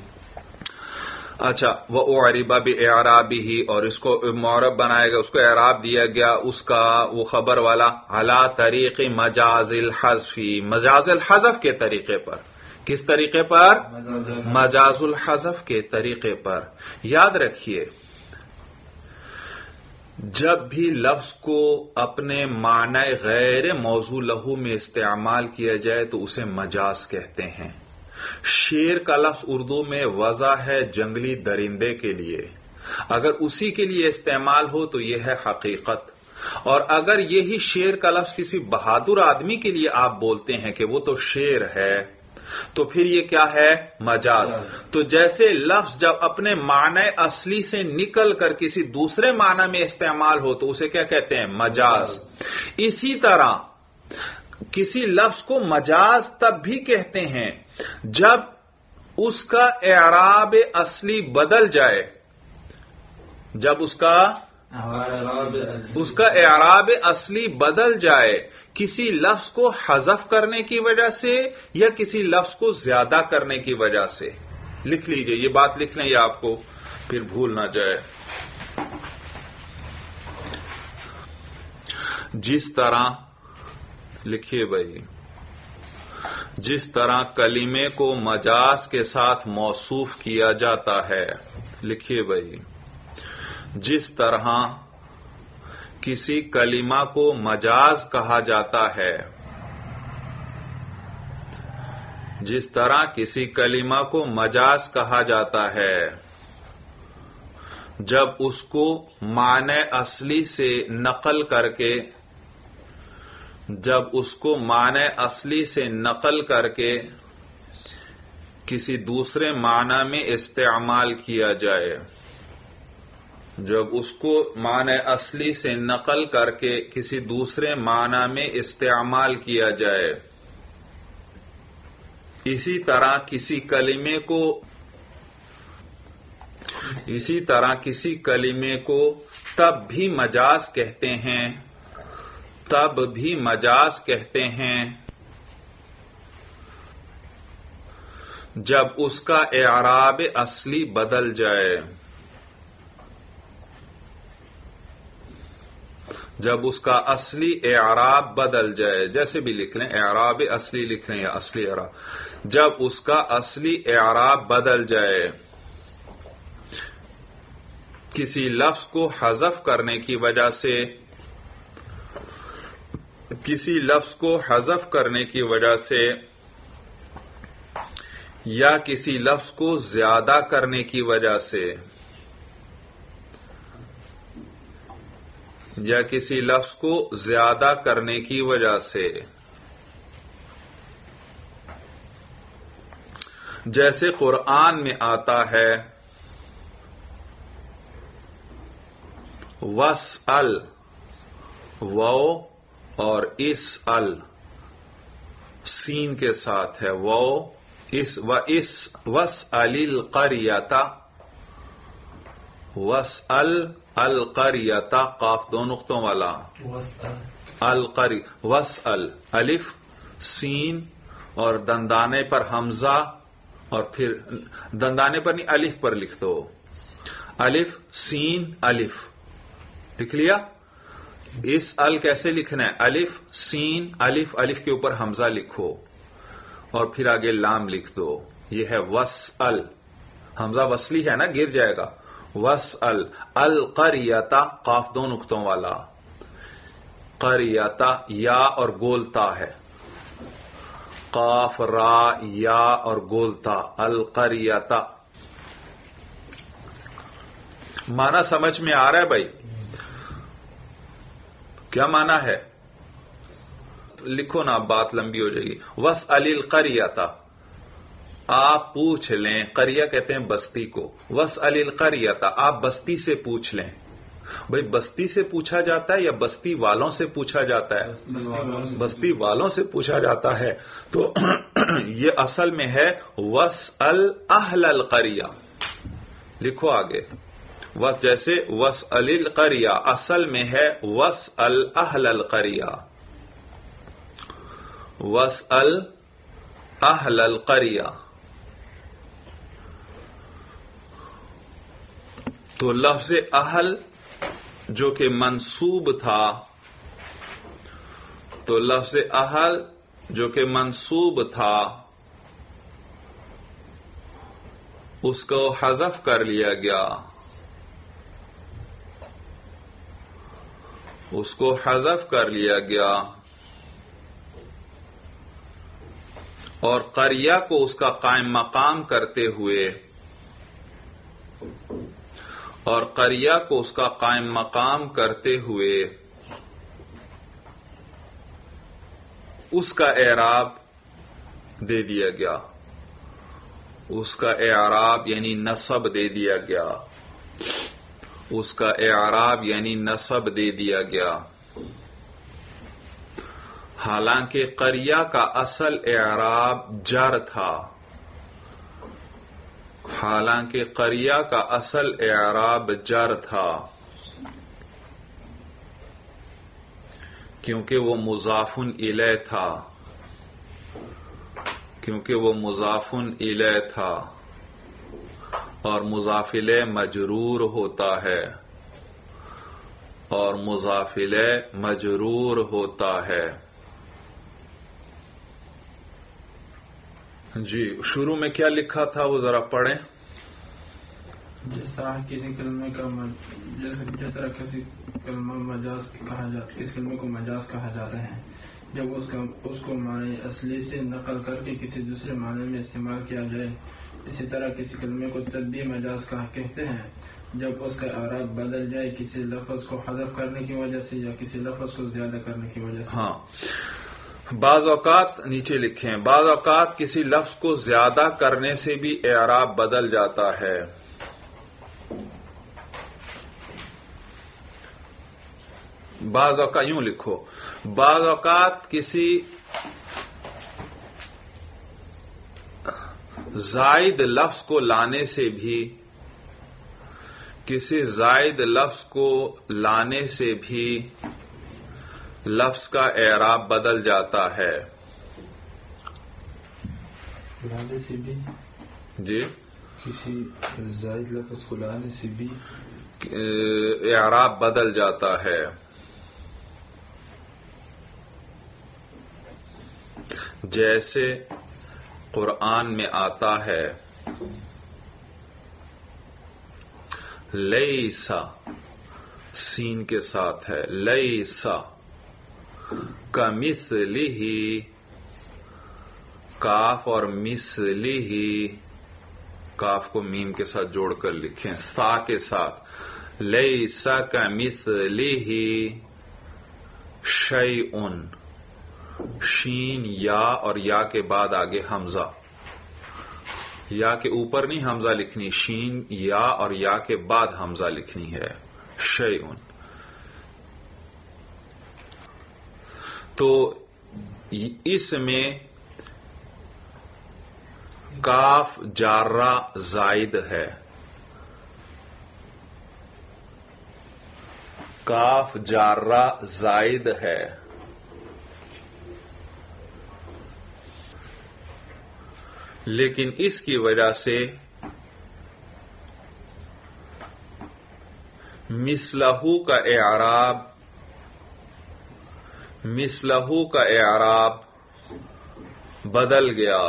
اچھا. وَأُعْرِبَ بِإِعْرَابِهِ، اور اس کو معرب بنائے گا، اس کو اعراب دیا گیا اس کا وہ خبر والا، عَلَى طریق مجاز الحذف، مجاز الحذف کے طریقے پر. کس طریقے پر؟ مجاز الحذف کے طریقے پر. یاد رکھیے جب بھی لفظ کو اپنے معنی غیر موضوع لہو میں استعمال کیا جائے تو اسے مجاز کہتے ہیں. شیر کا لفظ اردو میں وضع ہے جنگلی درندے کے لیے، اگر اسی کے لیے استعمال ہو تو یہ ہے حقیقت. اور اگر یہی شیر کا لفظ کسی بہادر آدمی کے لیے آپ بولتے ہیں کہ وہ تو شیر ہے، تو پھر یہ کیا ہے؟ مجاز. تو جیسے لفظ جب اپنے معنی اصلی سے نکل کر کسی دوسرے معنی میں استعمال ہو تو اسے کیا کہتے ہیں؟ مجاز. اسی طرح کسی لفظ کو مجاز تب بھی کہتے ہیں جب اس کا اعراب اصلی بدل جائے، جب اس کا اعراب اصلی بدل جائے کسی لفظ کو حذف کرنے کی وجہ سے یا کسی لفظ کو زیادہ کرنے کی وجہ سے. لکھ لیجئے، یہ بات لکھ لیں یہ آپ کو. پھر بھول نہ جائے. جس طرح لکھیے بھائی، جس طرح کلمے کو مجاز کے ساتھ موصوف کیا جاتا ہے، لکھیے بھائی، جس طرح کسی کلمہ کو مجاز کہا جاتا ہے، جس طرح کسی کلمہ کو مجاز کہا جاتا ہے جب اس کو معنی اصلی سے نقل کر کے، جب اس کو معنی اصلی سے نقل کر کے کسی دوسرے معنی میں استعمال کیا جائے، جب اس کو معنی اصلی سے نقل کر کے کسی دوسرے معنی میں استعمال کیا جائے. اسی طرح کسی کلمے کو تب بھی مجاز کہتے ہیں، تب بھی مجاز کہتے ہیں جب اس کا اعراب اصلی بدل جائے، جب اس کا اصلی اعراب بدل جائے. جیسے بھی لکھ لیں، اعراب اصلی لکھ لیں یا اصلی اعراب. جب اس کا اصلی اعراب بدل جائے، کسی لفظ کو حذف کرنے کی وجہ سے، کسی لفظ کو حذف کرنے کی وجہ سے، یا کسی لفظ کو زیادہ کرنے کی وجہ سے، یا کسی لفظ کو زیادہ کرنے کی وجہ سے. جیسے قرآن میں آتا ہے وَاسْأَلْ، واو اور اسأل سین کے ساتھ ہے، واو وَاسْأَلِ الْقَرْيَةَ، وَاسْأَلْ الْقَرْيَةَ قاف دو نقطوں والا، وَاسْأَلْ الف سین اور دندانے پر حمزہ، اور پھر دندانے پر نہیں الف پر لکھ دو، الف سین الف لکھ لیا. اس ال کیسے لکھنا ہے؟ الف سین الف، الف کے اوپر حمزہ لکھو اور پھر آگے لام لکھ دو. یہ ہے وَاسْأَلْ، حمزہ وصلی ہے نا، گر جائے گا. وَاسْأَلْ الْقَرْيَةَ قاف دو نقطوں والا، قریتا یا اور گولتا ہے، قاف را یا اور گولتا، القریتا. معنی سمجھ میں آ رہا ہے بھائی؟ کیا معنی ہے؟ لکھو نا، بات لمبی ہو جائے گی. وَاسْأَلِ الْقَرْيَةَ، آپ پوچھ لیں، قریہ کہتے ہیں بستی کو. وَاسْأَلِ الْقَرْيَةَ، آپ بستی سے پوچھ لیں. بھئی بستی سے پوچھا جاتا ہے یا بستی والوں سے پوچھا جاتا ہے؟ بستی والوں سے پوچھا جاتا ہے. تو یہ اصل میں ہے وَاسْأَلْ أَهْلَ الْقَرْيَةِ. لکھو آگے، جیسے وَاسْأَلِ الْقَرْيَةَ اصل میں ہے وَاسْأَلْ أَهْلَ الْقَرْيَةِ، وَاسْأَلْ أَهْلَ الْقَرْيَةِ. تو لفظ اہل جو کہ منصوب تھا، تو لفظ اہل جو کہ منصوب تھا اس کو حذف کر لیا گیا، اس کو حذف کر لیا گیا، اور قریہ کو اس کا قائم مقام کرتے ہوئے، اور قریہ کو اس کا قائم مقام کرتے ہوئے اس کا اعراب دے دیا گیا، اس کا اعراب یعنی نصب دے دیا گیا، اس کا اعراب یعنی نصب دے دیا گیا. حالانکہ قریہ کا اصل اعراب جر تھا، حالانکہ قریہ کا اصل اعراب جر تھا، کیونکہ وہ مضاف الیہ تھا، کیونکہ وہ مضاف الیہ تھا. اور مضافل مجرور ہوتا ہے، اور مضافل مجرور ہوتا ہے۔ جی شروع میں کیا لکھا تھا وہ ذرا پڑھیں۔ جس طرح کسی کلمے کا جس طرح کسی کلمہ مجاز کہا جاتا ہے، اس کلمے کو مجاز کہا جاتا ہے جب اس کو معنی اصلی سے نقل کر کے کسی دوسرے معنی میں استعمال کیا جائے۔ اسی طرح کسی کلمے کو تدبیر مجاز کہتے ہیں جب اس کا اعراب بدل جائے کسی لفظ کو حذف کرنے کی وجہ سے یا کسی لفظ کو زیادہ کرنے کی وجہ سے۔ ہاں، بعض اوقات نیچے لکھیں، بعض اوقات کسی لفظ کو زیادہ کرنے سے بھی اعراب بدل جاتا ہے۔ بعض اوقات یوں لکھو، بعض اوقات کسی زائد لفظ کو لانے سے بھی، کسی زائد لفظ کو لانے سے بھی لفظ کا اعراب بدل جاتا ہے۔ لانے سے بھی؟ جی، کسی زائد لفظ کو لانے سے بھی اعراب بدل جاتا ہے۔ جیسے قرآن میں آتا ہے لیسا، سین کے ساتھ ہے، لیسا کمثلہ، کاف اور مثلہ، کاف کو میم کے ساتھ جوڑ کر لکھیں، سا کے ساتھ، لیسا کمثلہ شیئن، شین یا اور یا کے بعد آگے حمزہ، یا کے اوپر نہیں حمزہ لکھنی، شین یا اور یا کے بعد حمزہ لکھنی ہے، شیئن۔ تو اس میں کاف جارہ زائد ہے، کاف جارہ زائد ہے، لیکن اس کی وجہ سے مثلہ کا اعراب، مثلہ کا اعراب بدل گیا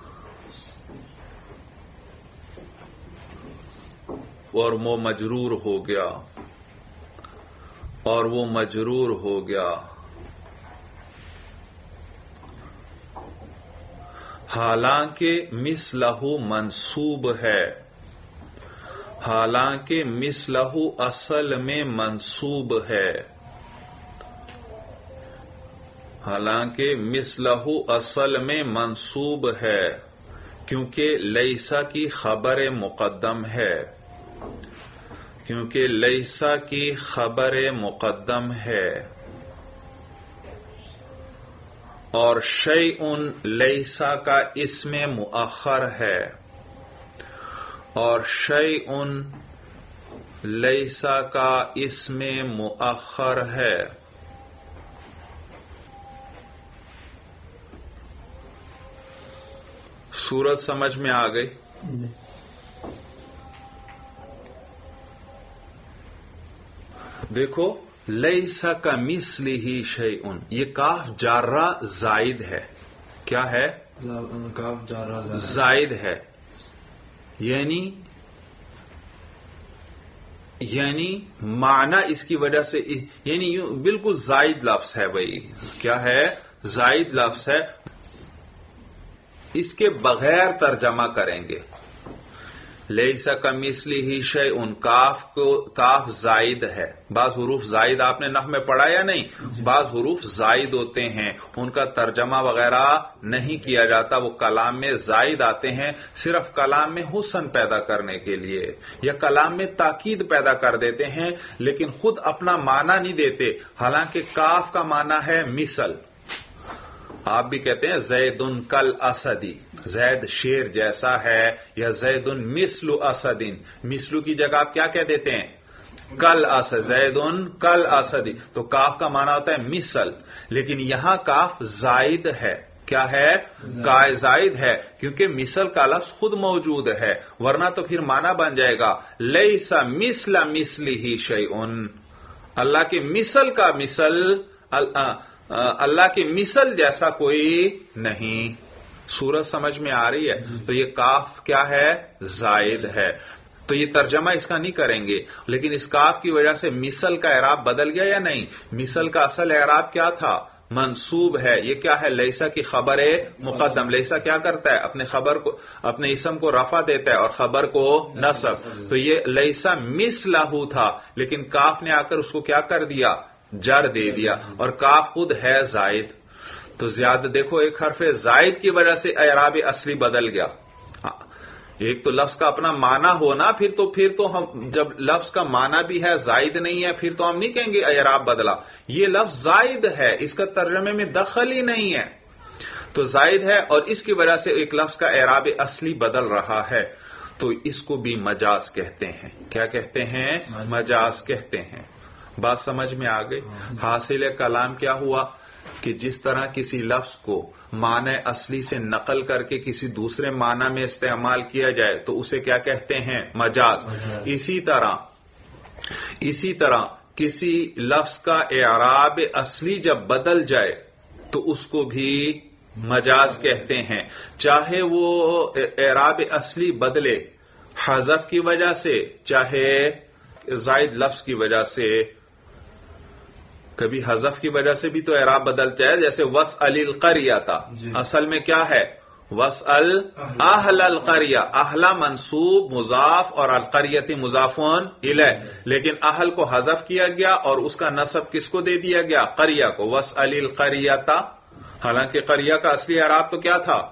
اور وہ مجرور ہو گیا، اور وہ مجرور ہو گیا، حالانکہ مثلہ منصوب ہے، حالانکہ مثلہ اصل میں منصوب ہے، حالانکہ مثلہ اصل میں منصوب ہے، کیونکہ لیسا کی خبر مقدم ہے، کیونکہ لیسا کی خبر مقدم ہے، اور شیئن لیسا کا اسم مؤخر ہے، اور شیئن لیسا کا اسم مؤخر ہے۔ صورت سمجھ میں آ گئی؟ دیکھو، لیسا کا مثلہ شیئن، یہ کاف جارہ زائد ہے، کیا ہے؟ کاف جارہ زائد ہے، یعنی معنی اس کی وجہ سے، یعنی بالکل زائد لفظ ہے، بھائی کیا ہے؟ زائد لفظ ہے، اس کے بغیر ترجمہ کریں گے۔ لیسا کمثلہ شیئن، کاف زائد ہے، بعض حروف زائد آپ نے نحو میں پڑھا یا نہیں؟ بعض حروف زائد ہوتے ہیں، ان کا ترجمہ وغیرہ نہیں کیا جاتا، وہ کلام میں زائد آتے ہیں صرف کلام میں حسن پیدا کرنے کے لیے، یا کلام میں تاکید پیدا کر دیتے ہیں، لیکن خود اپنا معنی نہیں دیتے۔ حالانکہ کاف کا معنی ہے مثل، آپ بھی کہتے ہیں زید کل اسدی، زید شیر جیسا ہے، یا زید مثل اسد، مثل کی جگہ آپ کیا کہہ دیتے ہیں؟ کل اسد، زید کل اسدی، تو کاف کا معنی ہوتا ہے مثل، لیکن یہاں کاف زائد ہے، کیا ہے؟ زائد ہے، کیونکہ مثل کا لفظ خود موجود ہے، ورنہ تو پھر معنی بن جائے گا لیس مثل مثلہ شیء، اللہ کی مثل کا مثل، اللہ کی مثل جیسا کوئی نہیں۔ صورت سمجھ میں آ رہی ہے؟ تو یہ کاف کیا ہے؟ زائد ہے۔ تو یہ ترجمہ اس کا نہیں کریں گے، لیکن اس کاف کی وجہ سے مثل کا اعراب بدل گیا یا نہیں؟ مثل کا اصل اعراب کیا تھا؟ منصوب ہے۔ یہ کیا ہے؟ لیسا کی خبر مقدم۔ لیسا کیا کرتا ہے؟ اپنے خبر کو، اپنے اسم کو رفع دیتا ہے اور خبر کو نصب۔ تو یہ لیسا مثلہ تھا، لیکن کاف نے آ کر اس کو کیا کر دیا؟ جر دے دیا، اور کاف خود ہے زائد۔ تو زیادہ دیکھو، ایک حرف زائد کی وجہ سے اعراب اصلی بدل گیا۔ ایک تو لفظ کا اپنا معنی ہونا، پھر تو ہم جب لفظ کا معنی بھی ہے زائد نہیں ہے، پھر تو ہم نہیں کہیں گے اعراب بدلا۔ یہ لفظ زائد ہے، اس کا ترجمے میں دخل ہی نہیں ہے، تو زائد ہے، اور اس کی وجہ سے ایک لفظ کا اعراب اصلی بدل رہا ہے، تو اس کو بھی مجاز کہتے ہیں۔ کیا کہتے ہیں؟ مجاز کہتے ہیں۔ بات سمجھ میں آ گئی؟ حاصل کلام کیا ہوا کہ جس طرح کسی لفظ کو معنی اصلی سے نقل کر کے کسی دوسرے معنی میں استعمال کیا جائے تو اسے کیا کہتے ہیں؟ مجاز۔ اسی طرح کسی لفظ کا اعراب اصلی جب بدل جائے تو اس کو بھی مجاز کہتے ہیں، چاہے وہ اعراب اصلی بدلے حذف کی وجہ سے، چاہے زائد لفظ کی وجہ سے۔ کبھی حذف کی وجہ سے بھی تو اعراب بدلتا ہے، جیسے وَاسْأَلِ الْقَرْيَةَ، اصل میں کیا ہے؟ وَاسْأَلْ أَهْلَ الْقَرْيَةَ، اہل منصوب مضاف اور القریۃ مضاف الیہ، لیکن اہل کو حذف کیا گیا اور اس کا نصب کس کو دے دیا گیا؟ قریہ کو۔ وَاسْأَلِ الْقَرْيَةَ، حالانکہ قریہ کا اصلی اعراب تو کیا تھا؟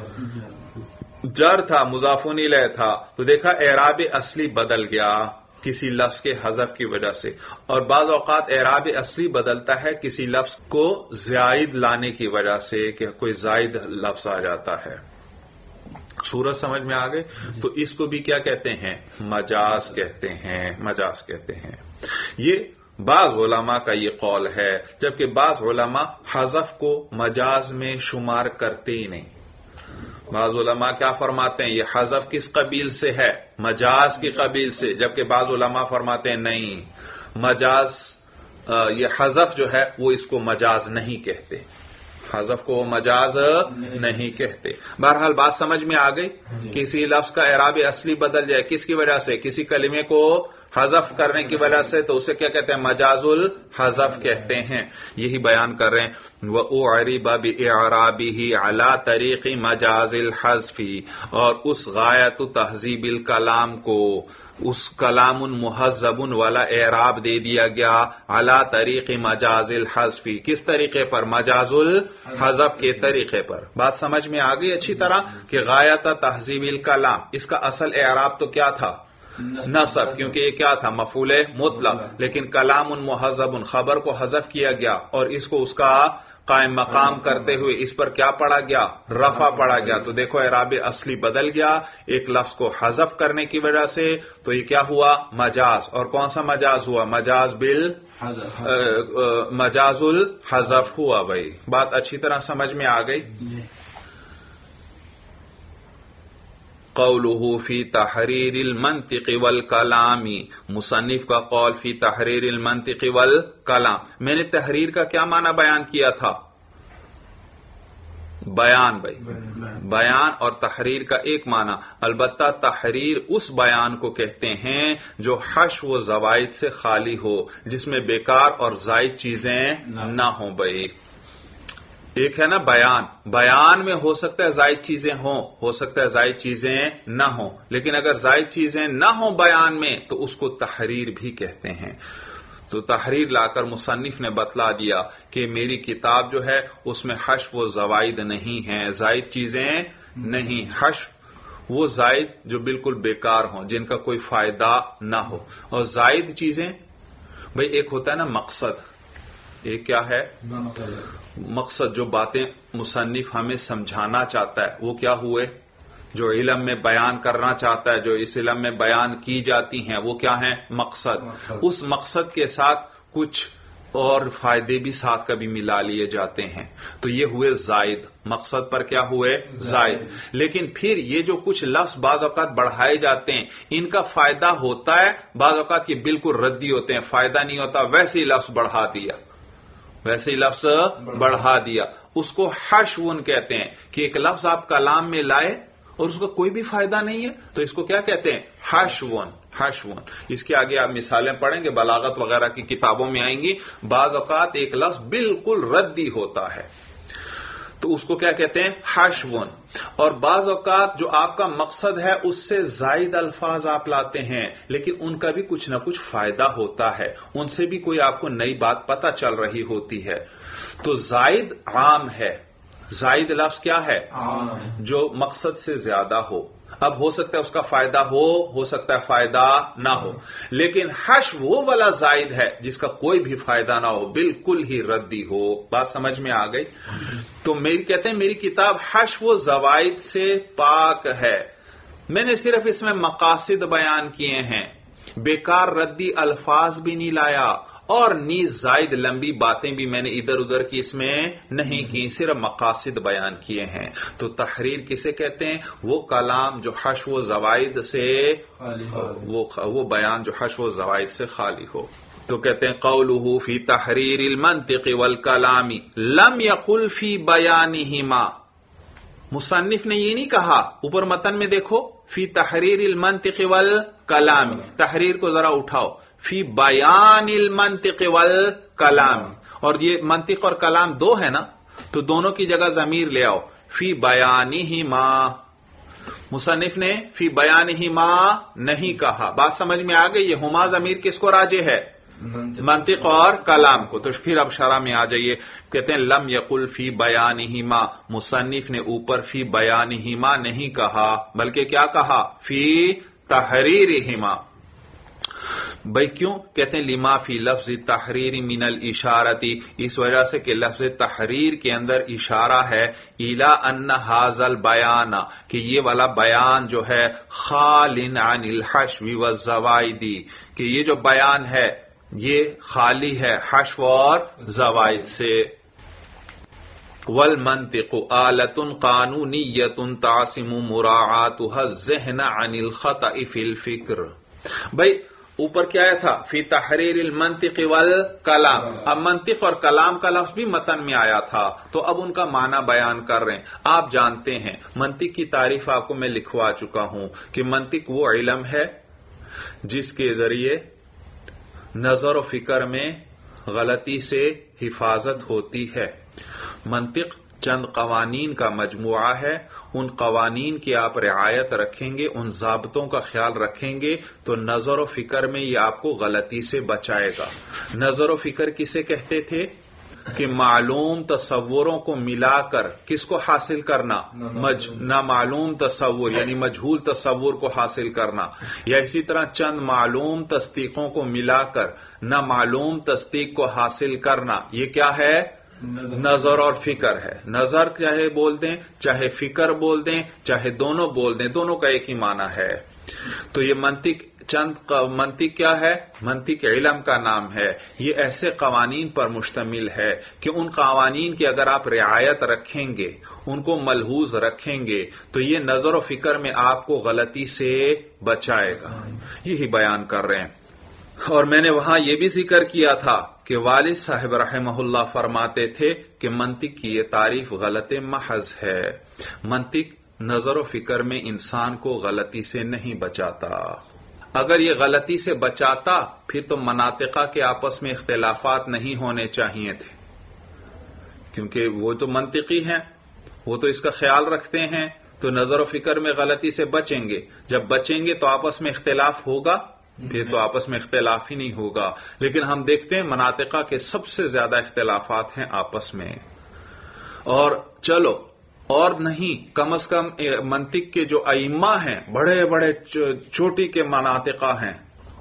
جر تھا، مضاف الیہ تھا۔ تو دیکھا اعراب اصلی بدل گیا کسی لفظ کے حذف کی وجہ سے، اور بعض اوقات اعراب اصلی بدلتا ہے کسی لفظ کو زائد لانے کی وجہ سے، کہ کوئی زائد لفظ آ جاتا ہے۔ صورت سمجھ میں آ گئی؟ تو اس کو بھی کیا کہتے ہیں؟ مجاز کہتے ہیں، مجاز کہتے ہیں۔ یہ بعض علماء کا یہ قول ہے، جبکہ بعض علماء حذف کو مجاز میں شمار کرتے ہی نہیں۔ بعض علماء کیا فرماتے ہیں؟ یہ حذف کس قبیل سے ہے؟ مجاز کی قبیل سے، جبکہ بعض علماء فرماتے ہیں نہیں، مجاز، یہ حذف جو ہے وہ اس کو مجاز نہیں کہتے، حذف کو مجاز نہیں کہتے۔ بہرحال بات سمجھ میں آ گئی؟ کسی لفظ کا اعراب اصلی بدل جائے کس کی وجہ سے؟ کسی کلمے کو حذف کرنے کی وجہ سے، تو اسے کیا کہتے ہیں؟ مجاز الحذف کہتے ہیں۔ یہی بیان کر رہے ہیں، وَأُعْرِبَ بِإِعْرَابِهِ عَلَى طَرِيقِ مَجَازِ الْحَذْفِ، اور اس غایت تہذیب الکلام کو اس کلام مہذب والا اعراب دے دیا گیا علی طریق مجاز الحذف، کس طریقے پر؟ مجاز الحذف کے طریقے پر۔ بات سمجھ میں آ گئی اچھی طرح کہ غایت تہذیب الکلام، اس کا اصل اعراب تو کیا تھا؟ نصب، کیونکہ یہ کیا تھا؟ مفعول مطلق، لیکن کلام مہذب خبر کو حذف کیا گیا اور اس کو اس کا قائم مقام کرتے ہوئے اس پر کیا پڑا گیا؟ رفع پڑا گیا۔ تو دیکھو اعراب اصلی بدل گیا ایک لفظ کو حذف کرنے کی وجہ سے، تو یہ کیا ہوا؟ مجاز۔ اور کون سا مجاز ہوا؟ مجاز الحذف ہوا۔ بھائی بات اچھی طرح سمجھ میں آ گئی؟ قولہ فی تحریر المنطق والکلام، مصنف کا قول فی تحریر المنطق والکلام۔ میں نے تحریر کا کیا معنی بیان کیا تھا؟ بیان۔ بھائی بیان اور تحریر کا ایک معنی، البتہ تحریر اس بیان کو کہتے ہیں جو حشو و زوائد سے خالی ہو، جس میں بیکار اور زائد چیزیں نہ ہوں۔ بھائی ایک ہے نا بیان، بیان میں ہو سکتا ہے زائد چیزیں ہوں، ہو سکتا ہے زائد چیزیں نہ ہوں، لیکن اگر زائد چیزیں نہ ہوں بیان میں تو اس کو تحریر بھی کہتے ہیں۔ تو تحریر لا کر مصنف نے بتلا دیا کہ میری کتاب جو ہے اس میں حشو و زوائد نہیں ہیں، زائد چیزیں نہیں، حشو وہ زائد جو بالکل بیکار ہوں، جن کا کوئی فائدہ نہ ہو، اور زائد چیزیں بھئی ایک ہوتا ہے نا مقصد، ایک کیا ہے مقصد، جو باتیں مصنف ہمیں سمجھانا چاہتا ہے وہ کیا ہوئے؟ جو علم میں بیان کرنا چاہتا ہے، جو اس علم میں بیان کی جاتی ہیں وہ کیا ہیں؟ مقصد۔ اس مقصد کے ساتھ کچھ اور فائدے بھی ساتھ کبھی ملا لیے جاتے ہیں، تو یہ ہوئے زائد، مقصد پر کیا ہوئے زائد۔ لیکن پھر یہ جو کچھ لفظ بعض اوقات بڑھائے جاتے ہیں، ان کا فائدہ ہوتا ہے، بعض اوقات یہ بالکل ردی ہوتے ہیں، فائدہ نہیں ہوتا، ویسے ہی لفظ بڑھا دیا، ویسے ہی لفظ بڑھا دیا، اس کو حشون کہتے ہیں کہ ایک لفظ آپ کلام میں لائے اور اس کا کوئی بھی فائدہ نہیں ہے، تو اس کو کیا کہتے ہیں حشون۔ حشون، اس کے آگے آپ مثالیں پڑھیں گے، بلاغت وغیرہ کی کتابوں میں آئیں گی، بعض اوقات ایک لفظ بالکل ردی ہوتا ہے تو اس کو کیا کہتے ہیں حشون۔ اور بعض اوقات جو آپ کا مقصد ہے اس سے زائد الفاظ آپ لاتے ہیں، لیکن ان کا بھی کچھ نہ کچھ فائدہ ہوتا ہے، ان سے بھی کوئی آپ کو نئی بات پتہ چل رہی ہوتی ہے، تو زائد عام ہے۔ زائد لفظ کیا ہے جو مقصد سے زیادہ ہو، اب ہو سکتا ہے اس کا فائدہ ہو سکتا ہے فائدہ نہ ہو، لیکن حشو وہ والا زائد ہے جس کا کوئی بھی فائدہ نہ ہو، بالکل ہی ردی ہو۔ بات سمجھ میں آ گئی؟ تو کہتے ہیں میری کتاب حشو و زوائد سے پاک ہے، میں نے صرف اس میں مقاصد بیان کیے ہیں، بیکار ردی الفاظ بھی نہیں لایا، اور نیز زائد لمبی باتیں بھی میں نے ادھر ادھر کی اس میں نہیں کی، صرف مقاصد بیان کیے ہیں۔ تو تحریر کسے کہتے ہیں؟ وہ کلام جو حشو و زوائد سے وہ بیان جو حشو و زوائد سے خالی ہو۔ تو کہتے ہیں قولہ فی تحریر المنطق والکلام لم یقل فی بیانہما، مصنف نے یہ نہیں کہا، اوپر متن میں دیکھو فی تحریر المنطق والکلام، تحریر کو ذرا اٹھاؤ، فی بیان المنطق والکلام، اور یہ منطق اور کلام دو ہے نا، تو دونوں کی جگہ ضمیر لے آؤ، فی بیانہما، مصنف نے فی بیانہما نہیں کہا۔ بات سمجھ میں آ گئی؟ یہ ہما ضمیر کس کو راجع ہے؟ منطق اور کلام کو۔ تو پھر اب شرح میں آ جائیے، کہتے ہیں لم یقل فی بیانہما، مصنف نے اوپر فی بیانہما نہیں کہا، بلکہ کیا کہا؟ فی تحریرہما۔ بھئی کیوں؟ کہتے ہیں لما فی لفظ تحریر من الاشارتی، اس وجہ سے کہ لفظ تحریر کے اندر اشارہ ہے الی ان ھذا البیان، کہ یہ والا بیان جو ہے خال عن الحشو والزوائد، کہ یہ جو بیان ہے یہ خالی ہے حشو اور زوائد سے۔ والمنطق آلۃ قانونیۃ تعصم مراعاتها الذہن عن الخطأ فی الفکر۔ بھئی اوپر کیا تھا؟ فی تحریر المنطق والکلام، اب منطق اور کلام کا لفظ بھی متن میں آیا تھا، تو اب ان کا معنی بیان کر رہے ہیں۔ آپ جانتے ہیں منطق کی تعریف آپ کو میں لکھوا چکا ہوں کہ منطق وہ علم ہے جس کے ذریعے نظر و فکر میں غلطی سے حفاظت ہوتی ہے۔ منطق چند قوانین کا مجموعہ ہے، ان قوانین کی آپ رعایت رکھیں گے، ان ضابطوں کا خیال رکھیں گے تو نظر و فکر میں یہ آپ کو غلطی سے بچائے گا۔ نظر و فکر کسے کہتے تھے؟ کہ معلوم تصوروں کو ملا کر کس کو حاصل کرنا؟ نامعلوم تصور یعنی مجہول تصور کو حاصل کرنا، یا اسی طرح چند معلوم تصدیقوں کو ملا کر نامعلوم تصدیق کو حاصل کرنا، یہ کیا ہے؟ نظر اور فکر ہے۔ نظر چاہے بول دیں چاہے فکر بول دیں چاہے دونوں بول دیں، دونوں کا ایک ہی معنی ہے۔ تو یہ منطق کیا ہے؟ منطق علم کا نام ہے، یہ ایسے قوانین پر مشتمل ہے کہ ان قوانین کی اگر آپ رعایت رکھیں گے، ان کو ملحوظ رکھیں گے تو یہ نظر و فکر میں آپ کو غلطی سے بچائے گا، یہی بیان کر رہے ہیں۔ اور میں نے وہاں یہ بھی ذکر کیا تھا کہ والد صاحب رحمہ اللہ فرماتے تھے کہ منطق کی یہ تعریف غلط محض ہے، منطق نظر و فکر میں انسان کو غلطی سے نہیں بچاتا۔ اگر یہ غلطی سے بچاتا پھر تو مناطقہ کے آپس میں اختلافات نہیں ہونے چاہیے تھے، کیونکہ وہ تو منطقی ہیں، وہ تو اس کا خیال رکھتے ہیں، تو نظر و فکر میں غلطی سے بچیں گے، جب بچیں گے تو آپس میں اختلاف ہوگا؟ پھر تو آپس میں اختلاف ہی نہیں ہوگا۔ لیکن ہم دیکھتے ہیں مناطقہ کے سب سے زیادہ اختلافات ہیں آپس میں، اور چلو اور نہیں کم از کم منطق کے جو ائمہ ہیں، بڑے بڑے چوٹی کے مناطقہ ہیں،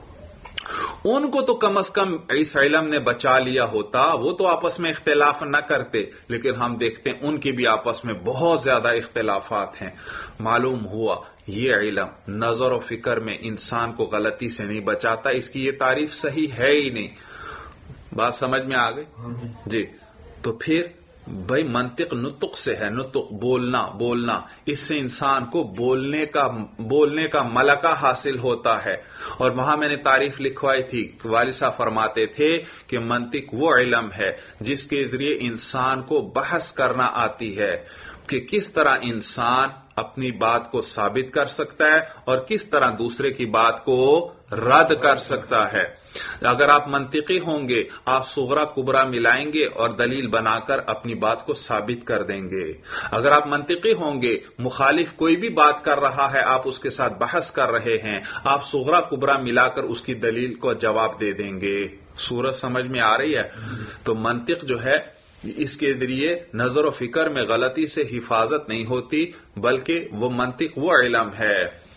ان کو تو کم از کم اس علم نے بچا لیا ہوتا، وہ تو آپس میں اختلاف نہ کرتے، لیکن ہم دیکھتے ہیں ان کی بھی آپس میں بہت زیادہ اختلافات ہیں۔ معلوم ہوا یہ علم نظر و فکر میں انسان کو غلطی سے نہیں بچاتا، اس کی یہ تعریف صحیح ہے ہی نہیں۔ بات سمجھ میں آ گئی جی. تو پھر بھائی منطق نطق سے ہے، نطق بولنا، اس سے انسان کو بولنے کا ملکہ حاصل ہوتا ہے. اور وہاں میں نے تعریف لکھوائی تھی، والد صاحب فرماتے تھے کہ منطق وہ علم ہے جس کے ذریعے انسان کو بحث کرنا آتی ہے کہ کس طرح انسان اپنی بات کو ثابت کر سکتا ہے اور کس طرح دوسرے کی بات کو رد کر سکتا ہے. اگر آپ منطقی ہوں گے، آپ صغرا کبرا ملائیں گے اور دلیل بنا کر اپنی بات کو ثابت کر دیں گے. اگر آپ منطقی ہوں گے، مخالف کوئی بھی بات کر رہا ہے، آپ اس کے ساتھ بحث کر رہے ہیں، آپ صغرا کبرا ملا کر اس کی دلیل کو جواب دے دیں گے. صورت سمجھ میں آ رہی ہے؟ تو منطق جو ہے اس کے ذریعے نظر و فکر میں غلطی سے حفاظت نہیں ہوتی، بلکہ وہ منطق وہ علم ہے.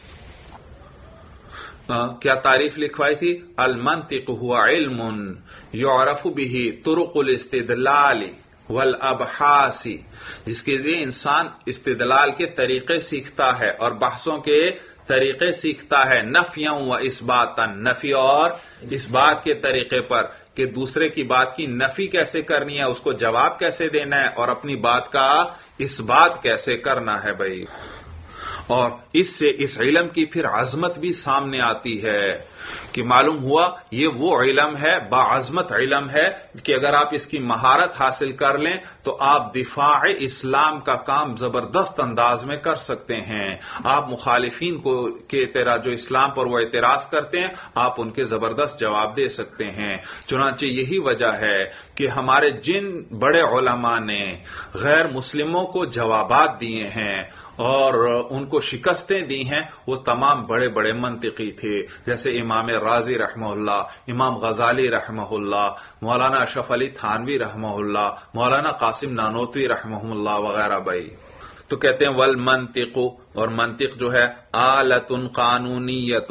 کیا تعریف لکھوائی تھی؟ المنطق هو علم يعرف به طرق الاستدلال والابحاث، جس کے ذریعے انسان استدلال کے طریقے سیکھتا ہے اور بحثوں کے طریقے سیکھتا ہے، نفیا و اثباتا، نفی اور اس بات کے طریقے پر کہ دوسرے کی بات کی نفی کیسے کرنی ہے، اس کو جواب کیسے دینا ہے اور اپنی بات کا اثبات کیسے کرنا ہے بھائی. اور اس سے اس علم کی پھر عظمت بھی سامنے آتی ہے کہ معلوم ہوا یہ وہ علم ہے، باعظمت علم ہے کہ اگر آپ اس کی مہارت حاصل کر لیں تو آپ دفاع اسلام کا کام زبردست انداز میں کر سکتے ہیں. آپ مخالفین کو کے جو اسلام پر وہ اعتراض کرتے ہیں، آپ ان کے زبردست جواب دے سکتے ہیں. چنانچہ یہی وجہ ہے کہ ہمارے جن بڑے علماء نے غیر مسلموں کو جوابات دیے ہیں اور ان کو شکستیں دی ہیں، وہ تمام بڑے بڑے منطقی تھے، جیسے امام رازی رحمہ اللہ، امام غزالی رحمہ اللہ، مولانا اشرف علی تھانوی رحمہ اللہ، مولانا قاسم نانوتوی رحمہ اللہ وغیرہ بھائی. تو کہتے ہیں والمنطق، اور منطق جو ہے آلۃ قانونیۃ،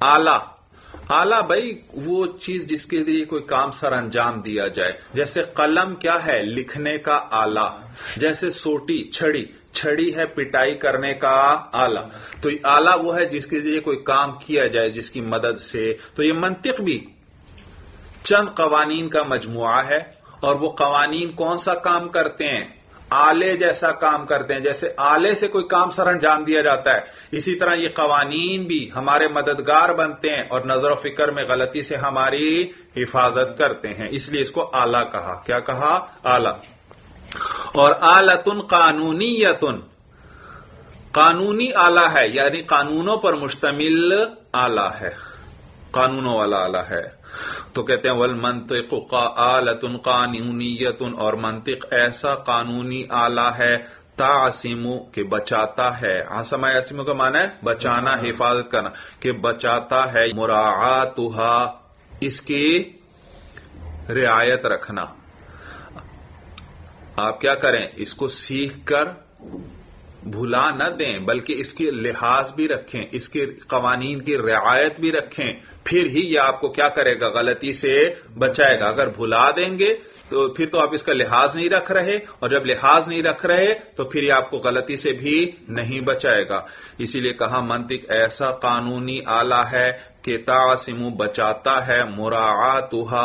آلہ بھائی وہ چیز جس کے لیے کوئی کام سر انجام دیا جائے. جیسے قلم کیا ہے؟ لکھنے کا آلہ. جیسے سوٹی چھڑی ہے پٹائی کرنے کا آلہ. تو یہ آلہ وہ ہے جس کے ذریعے کوئی کام کیا جائے جس کی مدد سے. تو یہ منطق بھی چند قوانین کا مجموعہ ہے، اور وہ قوانین کون سا کام کرتے ہیں؟ آلے جیسا کام کرتے ہیں. جیسے آلے سے کوئی کام سر انجام دیا جاتا ہے، اسی طرح یہ قوانین بھی ہمارے مددگار بنتے ہیں اور نظر و فکر میں غلطی سے ہماری حفاظت کرتے ہیں. اس لیے اس کو آلہ کہا. کیا کہا؟ آلہ. اور آلۃ قانونیۃ، قانونی آلہ ہے، یعنی قانونوں پر مشتمل آلہ ہے، قانونوں والا آلہ ہے. تو کہتے ہیں والمنطق آلۃ قانونیۃ، اور منطق ایسا قانونی آلہ ہے تعصم کہ بچاتا ہے. عصم یعصم کا معنی ہے بچانا، حفاظت کرنا، کہ بچاتا ہے مراعاتھا، اس کی رعایت رکھنا. آپ کیا کریں؟ اس کو سیکھ کر بھلا نہ دیں، بلکہ اس کی لحاظ بھی رکھیں، اس کے قوانین کی رعایت بھی رکھیں، پھر ہی یہ آپ کو کیا کرے گا؟ غلطی سے بچائے گا. اگر بھلا دیں گے تو پھر تو آپ اس کا لحاظ نہیں رکھ رہے، اور جب لحاظ نہیں رکھ رہے تو پھر یہ آپ کو غلطی سے بھی نہیں بچائے گا. اسی لیے کہا منطق ایسا قانونی آلہ ہے کہ تعصم بچاتا ہے مراعاتھا،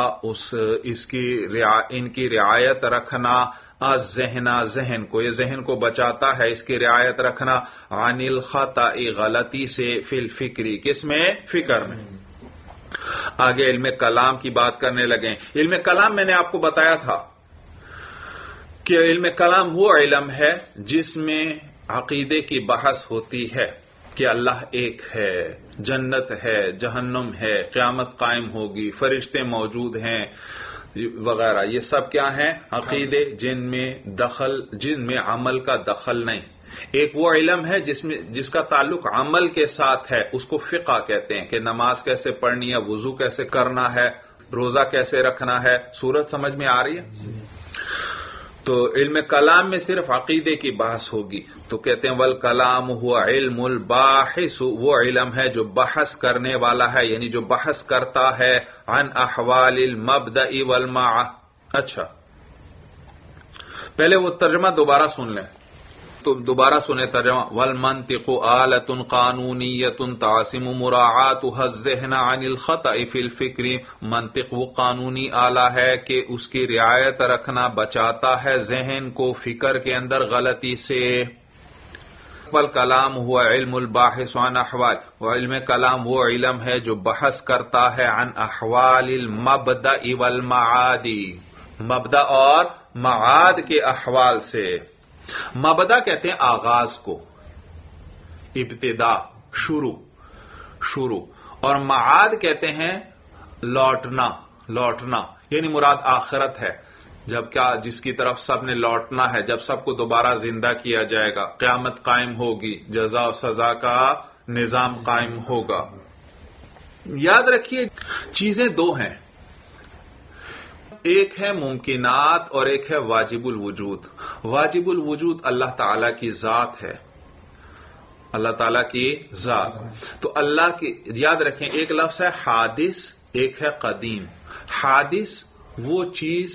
ان کی رعایت رکھنا، ذہن کو، یہ ذہن کو بچاتا ہے، اس کی رعایت رکھنا، عن الخطأ غلطی سے، فی الفکری، کس میں؟ فکر میں. آگے علم کلام کی بات کرنے لگے. علم کلام میں نے آپ کو بتایا تھا کہ علم کلام وہ علم ہے جس میں عقیدے کی بحث ہوتی ہے کہ اللہ ایک ہے، جنت ہے، جہنم ہے، قیامت قائم ہوگی، فرشتے موجود ہیں وغیرہ. یہ سب کیا ہیں؟ عقیدے جن میں عمل کا دخل نہیں. ایک وہ علم ہے جس کا تعلق عمل کے ساتھ ہے، اس کو فقہ کہتے ہیں، کہ نماز کیسے پڑھنی ہے، وضو کیسے کرنا ہے، روزہ کیسے رکھنا ہے. صورت سمجھ میں آ رہی ہے؟ تو علم کلام میں صرف عقیدے کی بحث ہوگی. تو کہتے ہیں والکلام ہوا علم الباحث، وہ علم ہے جو بحث کرنے والا ہے، یعنی جو بحث کرتا ہے عن احوال المبدأ والمعاد. اچھا، پہلے وہ ترجمہ دوبارہ سن لیں. تو دوبارہ سنے ترجمہ، والمنطق آلۃ قانونیۃ تعصم مراعاتها الذہن عن الخطأ فی الفکر، منطق وہ قانونی آلہ ہے کہ اس کی رعایت رکھنا بچاتا ہے ذہن کو فکر کے اندر غلطی سے۔ والکلام ہوا علم الباحث عن احوال، علم کلام وہ علم ہے جو بحث کرتا ہے عن احوال المبدأ والمعاد، مبدأ اور معاد کے احوال سے۔ مبدأ کہتے ہیں آغاز کو، ابتدا، شروع، اور معاد کہتے ہیں لوٹنا، یعنی مراد آخرت ہے، جب کیا جس کی طرف سب نے لوٹنا ہے، جب سب کو دوبارہ زندہ کیا جائے گا، قیامت قائم ہوگی، جزا و سزا کا نظام قائم ہوگا۔ یاد رکھیے چیزیں دو ہیں، ایک ہے ممکنات اور ایک ہے واجب الوجود۔ واجب الوجود اللہ تعالی کی ذات ہے، اللہ تعالی کی ذات۔ تو اللہ کی یاد رکھیں ایک لفظ ہے حادث، ایک ہے قدیم۔ حادث وہ چیز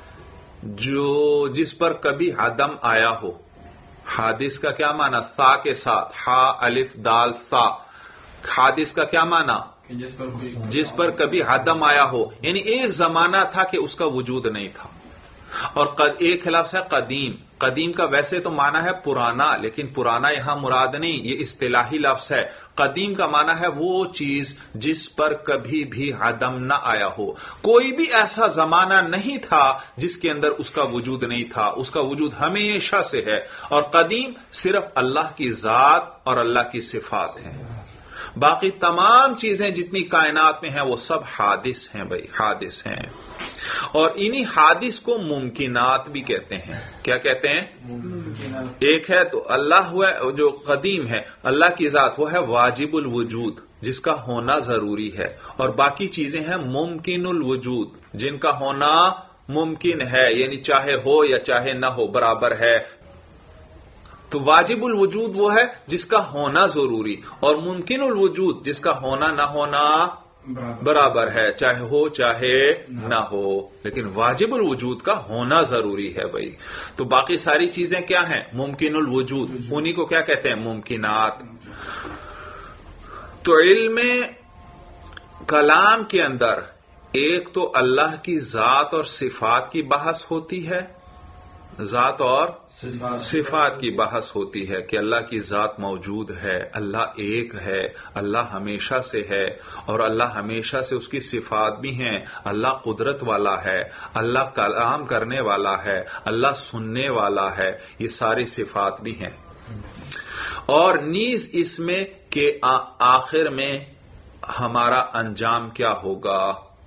جس پر کبھی عدم آیا ہو۔ حادث کا کیا معنی؟ سا کے ساتھ، ہا الف دال سا۔ حادث کا کیا معنی؟ جس پر کبھی عدم آیا ہو، یعنی ایک زمانہ تھا کہ اس کا وجود نہیں تھا۔ اور ایک لفظ ہے قدیم۔ قدیم کا ویسے تو معنی ہے پرانا، لیکن پرانا یہاں مراد نہیں، یہ اصطلاحی لفظ ہے۔ قدیم کا معنی ہے وہ چیز جس پر کبھی بھی عدم نہ آیا ہو، کوئی بھی ایسا زمانہ نہیں تھا جس کے اندر اس کا وجود نہیں تھا، اس کا وجود ہمیشہ سے ہے۔ اور قدیم صرف اللہ کی ذات اور اللہ کی صفات ہیں، باقی تمام چیزیں جتنی کائنات میں ہیں وہ سب حادث ہیں بھائی، حادث ہیں۔ اور انہی حادث کو ممکنات بھی کہتے ہیں۔ کیا کہتے ہیں؟ ایک ہے تو اللہ ہوا جو قدیم ہے، اللہ کی ذات، وہ ہے واجب الوجود جس کا ہونا ضروری ہے، اور باقی چیزیں ہیں ممکن الوجود جن کا ہونا ممکن ہے، یعنی چاہے ہو یا چاہے نہ ہو برابر ہے۔ تو واجب الوجود وہ ہے جس کا ہونا ضروری، اور ممکن الوجود جس کا ہونا نہ ہونا برابر ہے، چاہے ہو چاہے نہ ہو، لیکن واجب الوجود کا ہونا ضروری ہے بھائی۔ تو باقی ساری چیزیں کیا ہیں؟ ممکن الوجود، انہی کو کیا کہتے ہیں؟ ممکنات۔ تو علم کلام کے اندر ایک تو اللہ کی ذات اور صفات کی بحث ہوتی ہے، ذات اور صفات کی بحث ہوتی ہے کہ اللہ کی ذات موجود ہے، اللہ ایک ہے، اللہ ہمیشہ سے ہے، اور اللہ ہمیشہ سے اس کی صفات بھی ہیں، اللہ قدرت والا ہے، اللہ کلام کرنے والا ہے، اللہ سننے والا ہے، یہ ساری صفات بھی ہیں۔ اور نیز اس میں کہ آخر میں ہمارا انجام کیا ہوگا،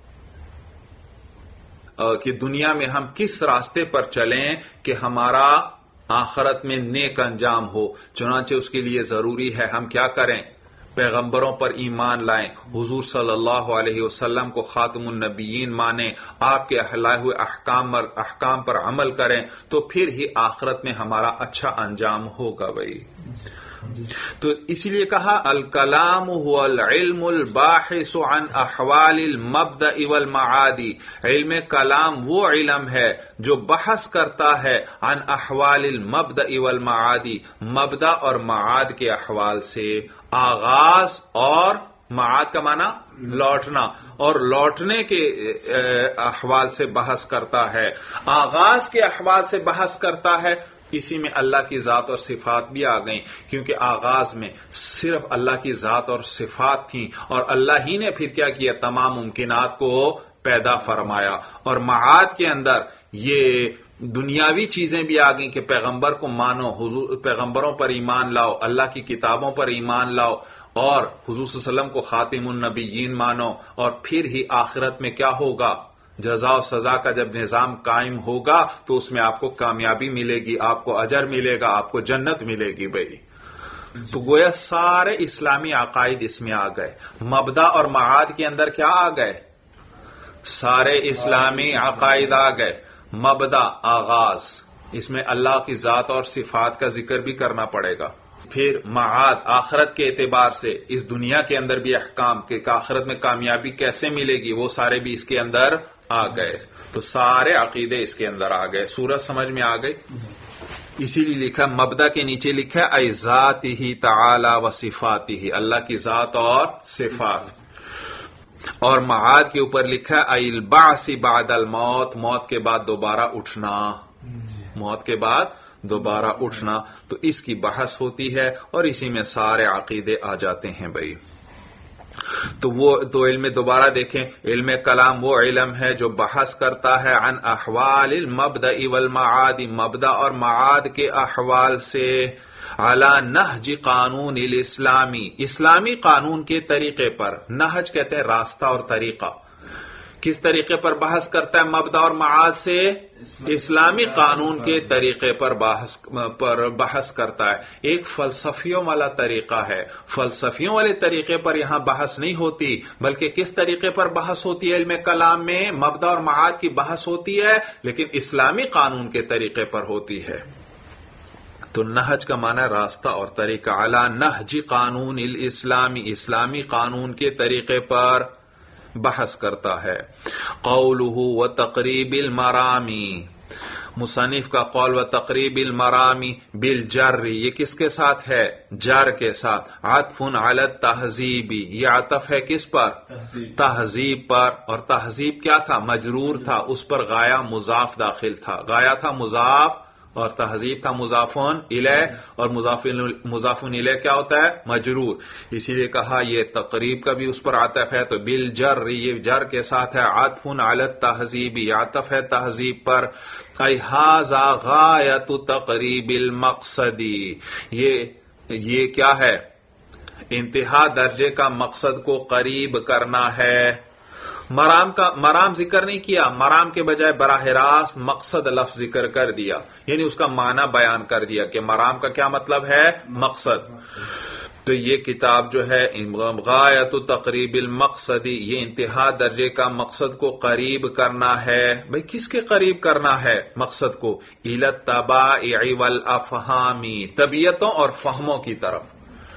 کہ دنیا میں ہم کس راستے پر چلیں کہ ہمارا آخرت میں نیک انجام ہو۔ چنانچہ اس کے لیے ضروری ہے ہم کیا کریں؟ پیغمبروں پر ایمان لائیں، حضور صلی اللہ علیہ وسلم کو خاتم النبیین مانیں، آپ کے لائے ہوئے احکام پر عمل کریں، تو پھر ہی آخرت میں ہمارا اچھا انجام ہوگا بھائی۔ تو اسی لیے کہا الکلام هو العلم الباحث عن احوال المبدأ والمعاد، علم کلام وہ علم ہے جو بحث کرتا ہے عن احوال المبدأ والمعاد، مبدأ اور معاد کے احوال سے، آغاز اور معاد کا معنی لوٹنا، اور لوٹنے کے احوال سے بحث کرتا ہے، آغاز کے احوال سے بحث کرتا ہے۔ اسی میں اللہ کی ذات اور صفات بھی آ گئیں، کیونکہ آغاز میں صرف اللہ کی ذات اور صفات تھیں، اور اللہ ہی نے پھر کیا کیا؟ تمام ممکنات کو پیدا فرمایا۔ اور معاد کے اندر یہ دنیاوی چیزیں بھی آ گئیں کہ پیغمبر کو مانو، پیغمبروں پر ایمان لاؤ، اللہ کی کتابوں پر ایمان لاؤ، اور حضور صلی اللہ علیہ وسلم کو خاتم النبیین مانو، اور پھر ہی آخرت میں کیا ہوگا؟ جزا و سزا کا جب نظام قائم ہوگا تو اس میں آپ کو کامیابی ملے گی، آپ کو اجر ملے گا، آپ کو جنت ملے گی بھائی۔ تو گویا سارے اسلامی عقائد اس میں آ گئے۔ مبدا اور معاد کے اندر کیا آ گئے؟ سارے اسلامی عقائد آ گئے۔ مبدا آغاز، اس میں اللہ کی ذات اور صفات کا ذکر بھی کرنا پڑے گا۔ پھر معاد آخرت کے اعتبار سے اس دنیا کے اندر بھی احکام کہ آخرت میں کامیابی کیسے ملے گی، وہ سارے بھی اس کے اندر آ گئے۔ تو سارے عقیدے اس کے اندر آ گئے۔ سورج سمجھ میں آ گئی؟ اسی لیے لکھا مبدا کے نیچے لکھا ای ذاتہ تعالی و صفاتہ، اللہ کی ذات اور صفات، اور معاد کے اوپر لکھا ای البعث بعد الموت، موت کے بعد دوبارہ اٹھنا، موت کے بعد دوبارہ اٹھنا، تو اس کی بحث ہوتی ہے اور اسی میں سارے عقیدے آ جاتے ہیں بھائی۔ تو علم دوبارہ دیکھیں، علم کلام وہ علم ہے جو بحث کرتا ہے عن احوال المبدأ والمعاد، مبدأ اور معاد کے احوال سے، علی نہج قانون الاسلامی، اسلامی قانون کے طریقے پر، نہج کہتے ہیں راستہ اور طریقہ، کس طریقے پر بحث کرتا ہے مبدأ اور معاد سے؟ اسلامی قانون کے طریقے پر بحث کرتا ہے۔ ایک فلسفیوں والا طریقہ ہے، فلسفیوں والے طریقے پر یہاں بحث نہیں ہوتی، بلکہ کس طریقے پر بحث ہوتی ہے؟ علم کلام میں مبدأ اور معاد کی بحث ہوتی ہے، لیکن اسلامی قانون کے طریقے پر ہوتی ہے۔ تو نہج کا معنی ہے راستہ اور طریقہ، علی نہج قانون الاسلامی، اسلامی قانون کے طریقے پر بحث کرتا ہے۔ قولہ و تقریب المرامی، مصنف کا قول و تقریب المرامی بالجر، یہ کس کے ساتھ ہے؟ جر کے ساتھ، عطف علی التہذیب، یہ عطف ہے کس پر؟ تہذیب پر، اور تہذیب کیا تھا؟ مجرور تھا، اس پر غایہ مضاف داخل تھا، غایہ تھا مضاف اور تہذیب تھا مضاف الیہ، اور مضاف الیہ کیا ہوتا ہے؟ مجرور، اسی لیے کہا یہ تقریب کا بھی اس پر عطف ہے، تو بالجر، یہ جر کے ساتھ ہے، عطف علی التہذیب، عطف ہے تہذیب پر، ای ھذا غایۃ تقریب المقصد، یہ کیا ہے؟ انتہا درجے کا مقصد کو قریب کرنا ہے۔ مرام ذکر نہیں کیا، مرام کے بجائے براہ راست مقصد لفظ ذکر کر دیا، یعنی اس کا معنی بیان کر دیا کہ مرام کا کیا مطلب ہے؟ مقصد۔ تو یہ کتاب جو ہے غایۃ تقریب المقصد، یہ انتہا درجے کا مقصد کو قریب کرنا ہے۔ بھئی کس کے قریب کرنا ہے مقصد کو؟ الی الطبائع والافہام، طبیعتوں اور فہموں کی طرف۔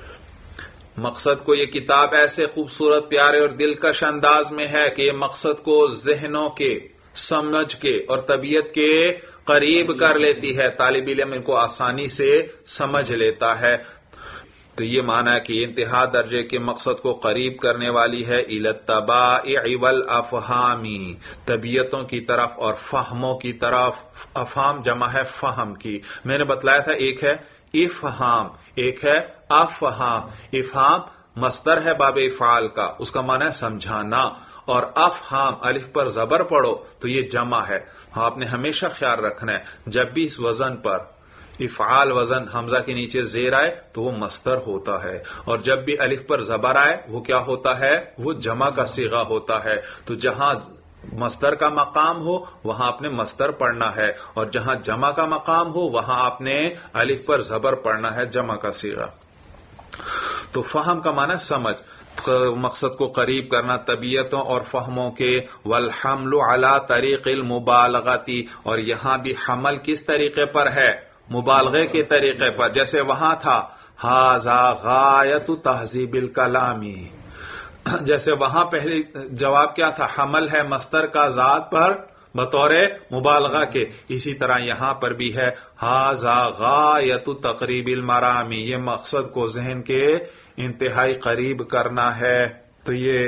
مقصد کو یہ کتاب ایسے خوبصورت، پیارے اور دلکش انداز میں ہے کہ یہ مقصد کو ذہنوں کے، سمجھ کے اور طبیعت کے قریب کر لیتی ہے، طالب علم ان کو آسانی سے سمجھ لیتا ہے۔ تو یہ معنی ہے کہ یہ انتہا درجے کے مقصد کو قریب کرنے والی ہے، الی الطبائع والافہام، طبیعتوں کی طرف اور فہموں کی طرف۔ افہام جمع ہے فہم کی، میں نے بتلایا تھا ایک ہے افہام، ایک ہے افہام۔ افہام مصدر ہے باب افعال کا، اس کا معنی ہے سمجھانا، اور افہام الف پر زبر پڑھو تو یہ جمع ہے۔ آپ نے ہمیشہ خیال رکھنا ہے جب بھی اس وزن پر افعال وزن حمزہ کے نیچے زیر آئے تو وہ مصدر ہوتا ہے، اور جب بھی الف پر زبر آئے وہ کیا ہوتا ہے؟ وہ جمع کا صیغہ ہوتا ہے۔ تو جہاں مصدر کا مقام ہو وہاں آپ نے مصدر پڑھنا ہے، اور جہاں جمع کا مقام ہو وہاں آپ نے الف پر زبر پڑھنا ہے، جمع کا صیغہ۔ تو فہم کا معنی سمجھ، مقصد کو قریب کرنا طبیعتوں اور فہموں کے۔ والحمل علی طریق المبالغتی، اور یہاں بھی حمل کس طریقے پر ہے؟ مبالغے کے طریقے پر، جیسے وہاں تھا ھذا غایۃ تہذیب الکلامی، جیسے وہاں پہلے جواب کیا تھا؟ حمل ہے مصدر کا ذات پر بطور مبالغہ کے، اسی طرح یہاں پر بھی ہے ھذا غایۃ تقریب المرامی، یہ مقصد کو ذہن کے انتہائی قریب کرنا ہے۔ تو یہ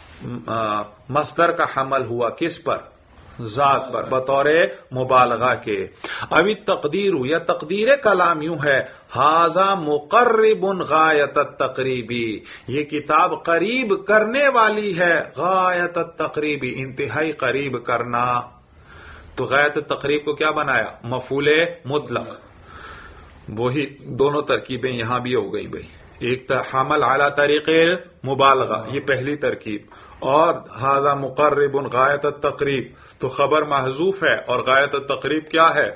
مصدر کا حمل ہوا کس پر؟ ذات پر بطور مبالغہ کے۔ ابھی تقدیر یا تقدیر کلام یوں ہے ھذا مقرب غایۃ التقریبی، یہ کتاب قریب کرنے والی ہے، غایۃ التقریبی انتہائی قریب کرنا۔ تو غایۃ التقریب کو کیا بنایا؟ مفعول مطلق، وہی دونوں ترکیبیں یہاں بھی ہو گئی بھائی، ایک حمل اعلی طریق مبالغہ یہ پہلی ترکیب، اور ھذا مقرب غایۃ التقریب تو خبر محذوف ہے، اور غایۃ التقریب کیا ہے؟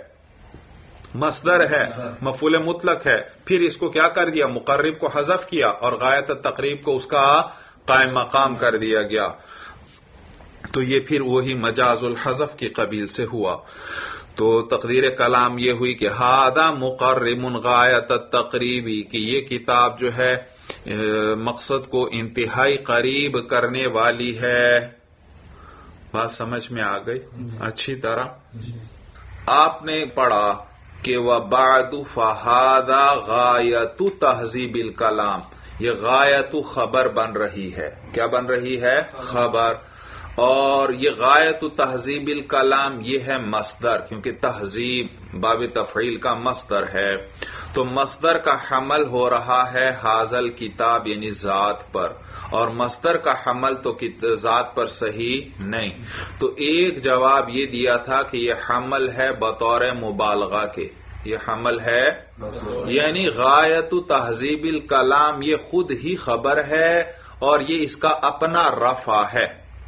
مصدر ہے، مفعول مطلق ہے، پھر اس کو کیا کر دیا؟ مقرب کو حذف کیا اور غایۃ التقریب کو اس کا قائم مقام کر دیا گیا۔ تو یہ پھر وہی مجاز الحذف کی قبیل سے ہوا۔ تو تقدیر کلام یہ ہوئی کہ ھذا مقرب غایۃ التقریبی، کہ یہ کتاب جو ہے مقصد کو انتہائی قریب کرنے والی ہے۔ بات سمجھ میں آ گئی اچھی طرح؟ آپ نے پڑھا کہ وبعد فہذا غایت تہذیب الکلام، یہ غایت خبر بن رہی ہے. کیا بن رہی ہے؟ خبر. اور یہ غایت تہذیب الکلام یہ ہے مصدر، کیونکہ تہذیب باب تفعیل کا مصدر ہے. تو مصدر کا حمل ہو رہا ہے حاضل کتاب یعنی ذات پر، اور مصدر کا حمل تو ذات پر صحیح نہیں. تو ایک جواب یہ دیا تھا کہ یہ حمل ہے بطور مبالغہ کے، یہ حمل ہے یعنی غایت تہذیب الکلام یہ خود ہی خبر ہے اور یہ اس کا اپنا رفع ہے.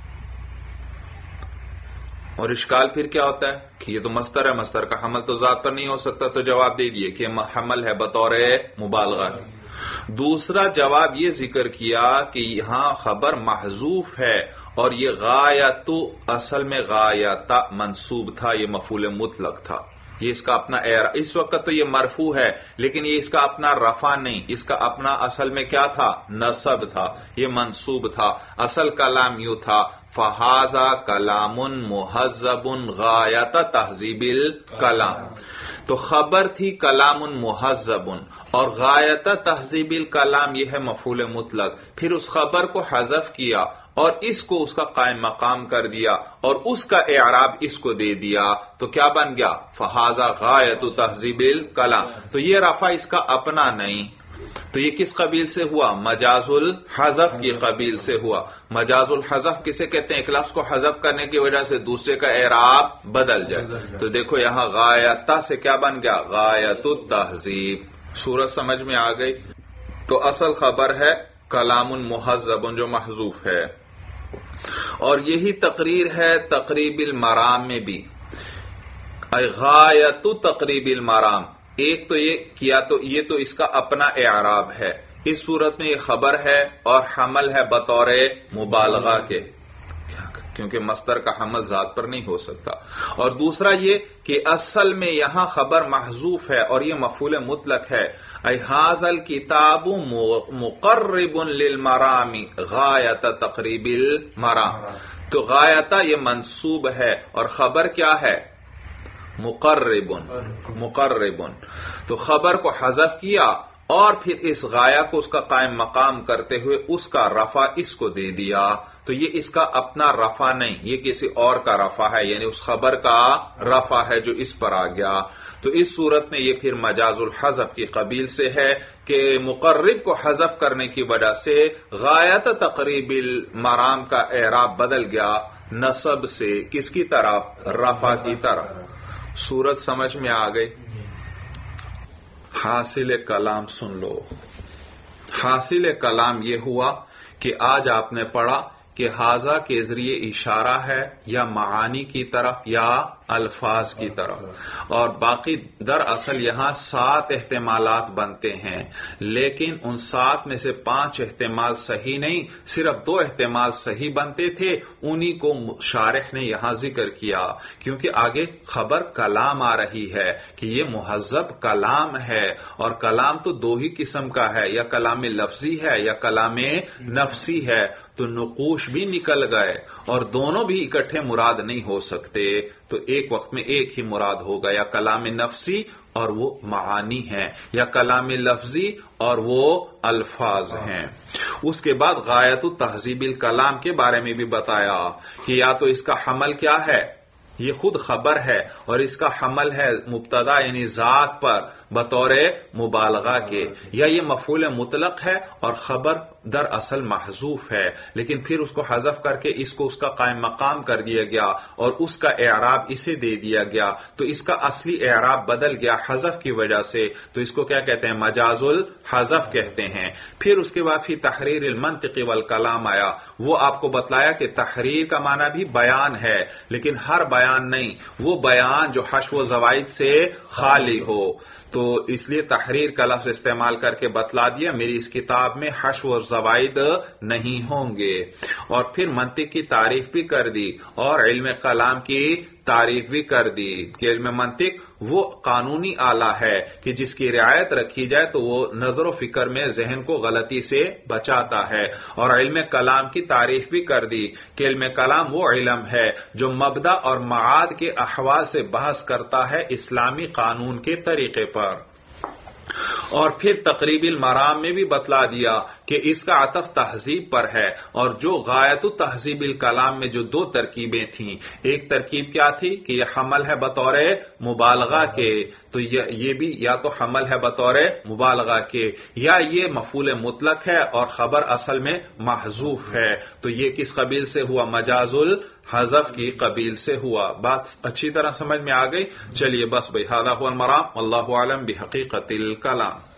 اور اشکال پھر کیا ہوتا ہے کہ یہ تو مصدر ہے، مصدر کا حمل تو ذات پر نہیں ہو سکتا، تو جواب دے دیے کہ حمل ہے بطور مبالغہ. دوسرا جواب یہ ذکر کیا کہ یہاں خبر محذوف ہے اور یہ غایت اصل میں غایتا منصوب تھا، یہ مفعول مطلق تھا. یہ اس کا اپنا اس وقت تو یہ مرفوع ہے لیکن یہ اس کا اپنا رفع نہیں، اس کا اپنا اصل میں کیا تھا؟ نصب تھا، یہ منصوب تھا. اصل کلام یوں تھا فہذا کلام مہذب غایت تہذیب الکلام. تو خبر تھی کلام مہذب اور غایت تہذیب الکلام یہ ہے مفعول مطلق. پھر اس خبر کو حذف کیا اور اس کو اس کا قائم مقام کر دیا اور اس کا اعراب اس کو دے دیا، تو کیا بن گیا؟ فہذا غایت تہذیب الکلام. تو یہ رفع اس کا اپنا نہیں، تو یہ کس قبیل سے ہوا؟ مجاز الحذف کی قبیل سے ہوا. مجاز الحذف کسے کہتے ہیں؟ ایک لفظ کو حذف کرنے کی وجہ سے دوسرے کا اعراب بدل جائے. تو دیکھو یہاں غایتا سے کیا بن گیا؟ غایت التہذیب. صورت سمجھ میں آ گئی؟ تو اصل خبر ہے کلام مہذب جو محذوف ہے. اور یہی تقریر ہے تقریب المرام میں بھی، غایت تقریب المرام. ایک تو یہ کیا تو یہ تو اس کا اپنا اعراب ہے، اس صورت میں یہ خبر ہے اور حمل ہے بطور مبالغہ کے، کیونکہ مصدر کا حمل ذات پر نہیں ہو سکتا. اور دوسرا یہ کہ اصل میں یہاں خبر محذوف ہے اور یہ مفعول مطلق ہے. ای ھذا الکتاب مقرب للمرام غایت تقریب المرام. تو غایت یہ منصوب ہے اور خبر کیا ہے؟ مقرب. تو خبر کو حذف کیا اور پھر اس غایہ کو اس کا قائم مقام کرتے ہوئے اس کا رفع اس کو دے دیا. تو یہ اس کا اپنا رفع نہیں، یہ کسی اور کا رفع ہے، یعنی اس خبر کا رفع ہے جو اس پر آ گیا. تو اس صورت میں یہ پھر مجاز الحذف کی قبیل سے ہے کہ مقرب کو حذف کرنے کی وجہ سے غایت تقریب المرام کا اعراب بدل گیا نصب سے کس کی طرف؟ رفع کی طرف. صورت سمجھ میں آ گئی؟ حاصل کلام سن لو. حاصل کلام یہ ہوا کہ آج آپ نے پڑھا کہ ھذا کے ذریعے اشارہ ہے یا معانی کی طرف یا الفاظ کی طرف، اور باقی دراصل یہاں 7 احتمالات بنتے ہیں، لیکن ان 7 میں سے 5 احتمال صحیح نہیں، صرف 2 احتمال صحیح بنتے تھے، انہی کو شارح نے یہاں ذکر کیا، کیونکہ آگے خبر کلام آ رہی ہے کہ یہ مہذب کلام ہے، اور کلام تو 2 ہی قسم کا ہے، یا کلام لفظی ہے یا کلام نفسی ہے. تو نقوش بھی نکل گئے اور دونوں بھی اکٹھے مراد نہیں ہو سکتے، تو ایک وقت میں ایک ہی مراد ہوگا، یا کلام نفسی اور وہ معانی ہیں، یا کلام لفظی اور وہ الفاظ ہیں. اس کے بعد غایت تہذیب الکلام کے بارے میں بھی بتایا کہ یا تو اس کا حمل کیا ہے، یہ خود خبر ہے اور اس کا حمل ہے مبتدا یعنی ذات پر بطور مبالغہ کے، یا یہ مفعول مطلق ہے اور خبر در اصل محذوف ہے، لیکن پھر اس کو حذف کر کے اس کو اس کا قائم مقام کر دیا گیا اور اس کا اعراب اسے دے دیا گیا، تو اس کا اصلی اعراب بدل گیا حذف کی وجہ سے، تو اس کو کیا کہتے ہیں؟ مجاز الحذف کہتے ہیں. پھر اس کے بعد پھر تحریر المنطق والکلام آیا، وہ آپ کو بتلایا کہ تحریر کا معنی بھی بیان ہے، لیکن ہر بیان نہیں، وہ بیان جو حشو و زوائد سے خالی ہو. تو اس لیے تحریر کا لفظ استعمال کر کے بتلا دیا میری اس کتاب میں حشو و زوائد نہیں ہوں گے. اور پھر منطق کی تعریف بھی کر دی اور علم کلام کی تعریف بھی کر دی کہ علم منطق وہ قانونی آلہ ہے کہ جس کی رعایت رکھی جائے تو وہ نظر و فکر میں ذہن کو غلطی سے بچاتا ہے. اور علم کلام کی تعریف بھی کر دی کہ علم کلام وہ علم ہے جو مبدا اور معاد کے احوال سے بحث کرتا ہے اسلامی قانون کے طریقے پر. اور پھر تقریب المرام میں بھی بتلا دیا کہ اس کا عطف تہذیب پر ہے، اور جو غایت تہذیب الکلام میں جو دو ترکیبیں تھیں، ایک ترکیب کیا تھی کہ یہ حمل ہے بطور مبالغہ کے، تو یہ بھی یا تو حمل ہے بطور مبالغہ کے، یا یہ مفعول مطلق ہے اور خبر اصل میں محذوف ہے. تو یہ کس قبیل سے ہوا؟ مجاز الحذف کی قبیل سے ہوا. بات اچھی طرح سمجھ میں آ گئی. چلیے بس بھائی، ھذا ھو المرام، واللہ اعلم بحقیقت الکلام.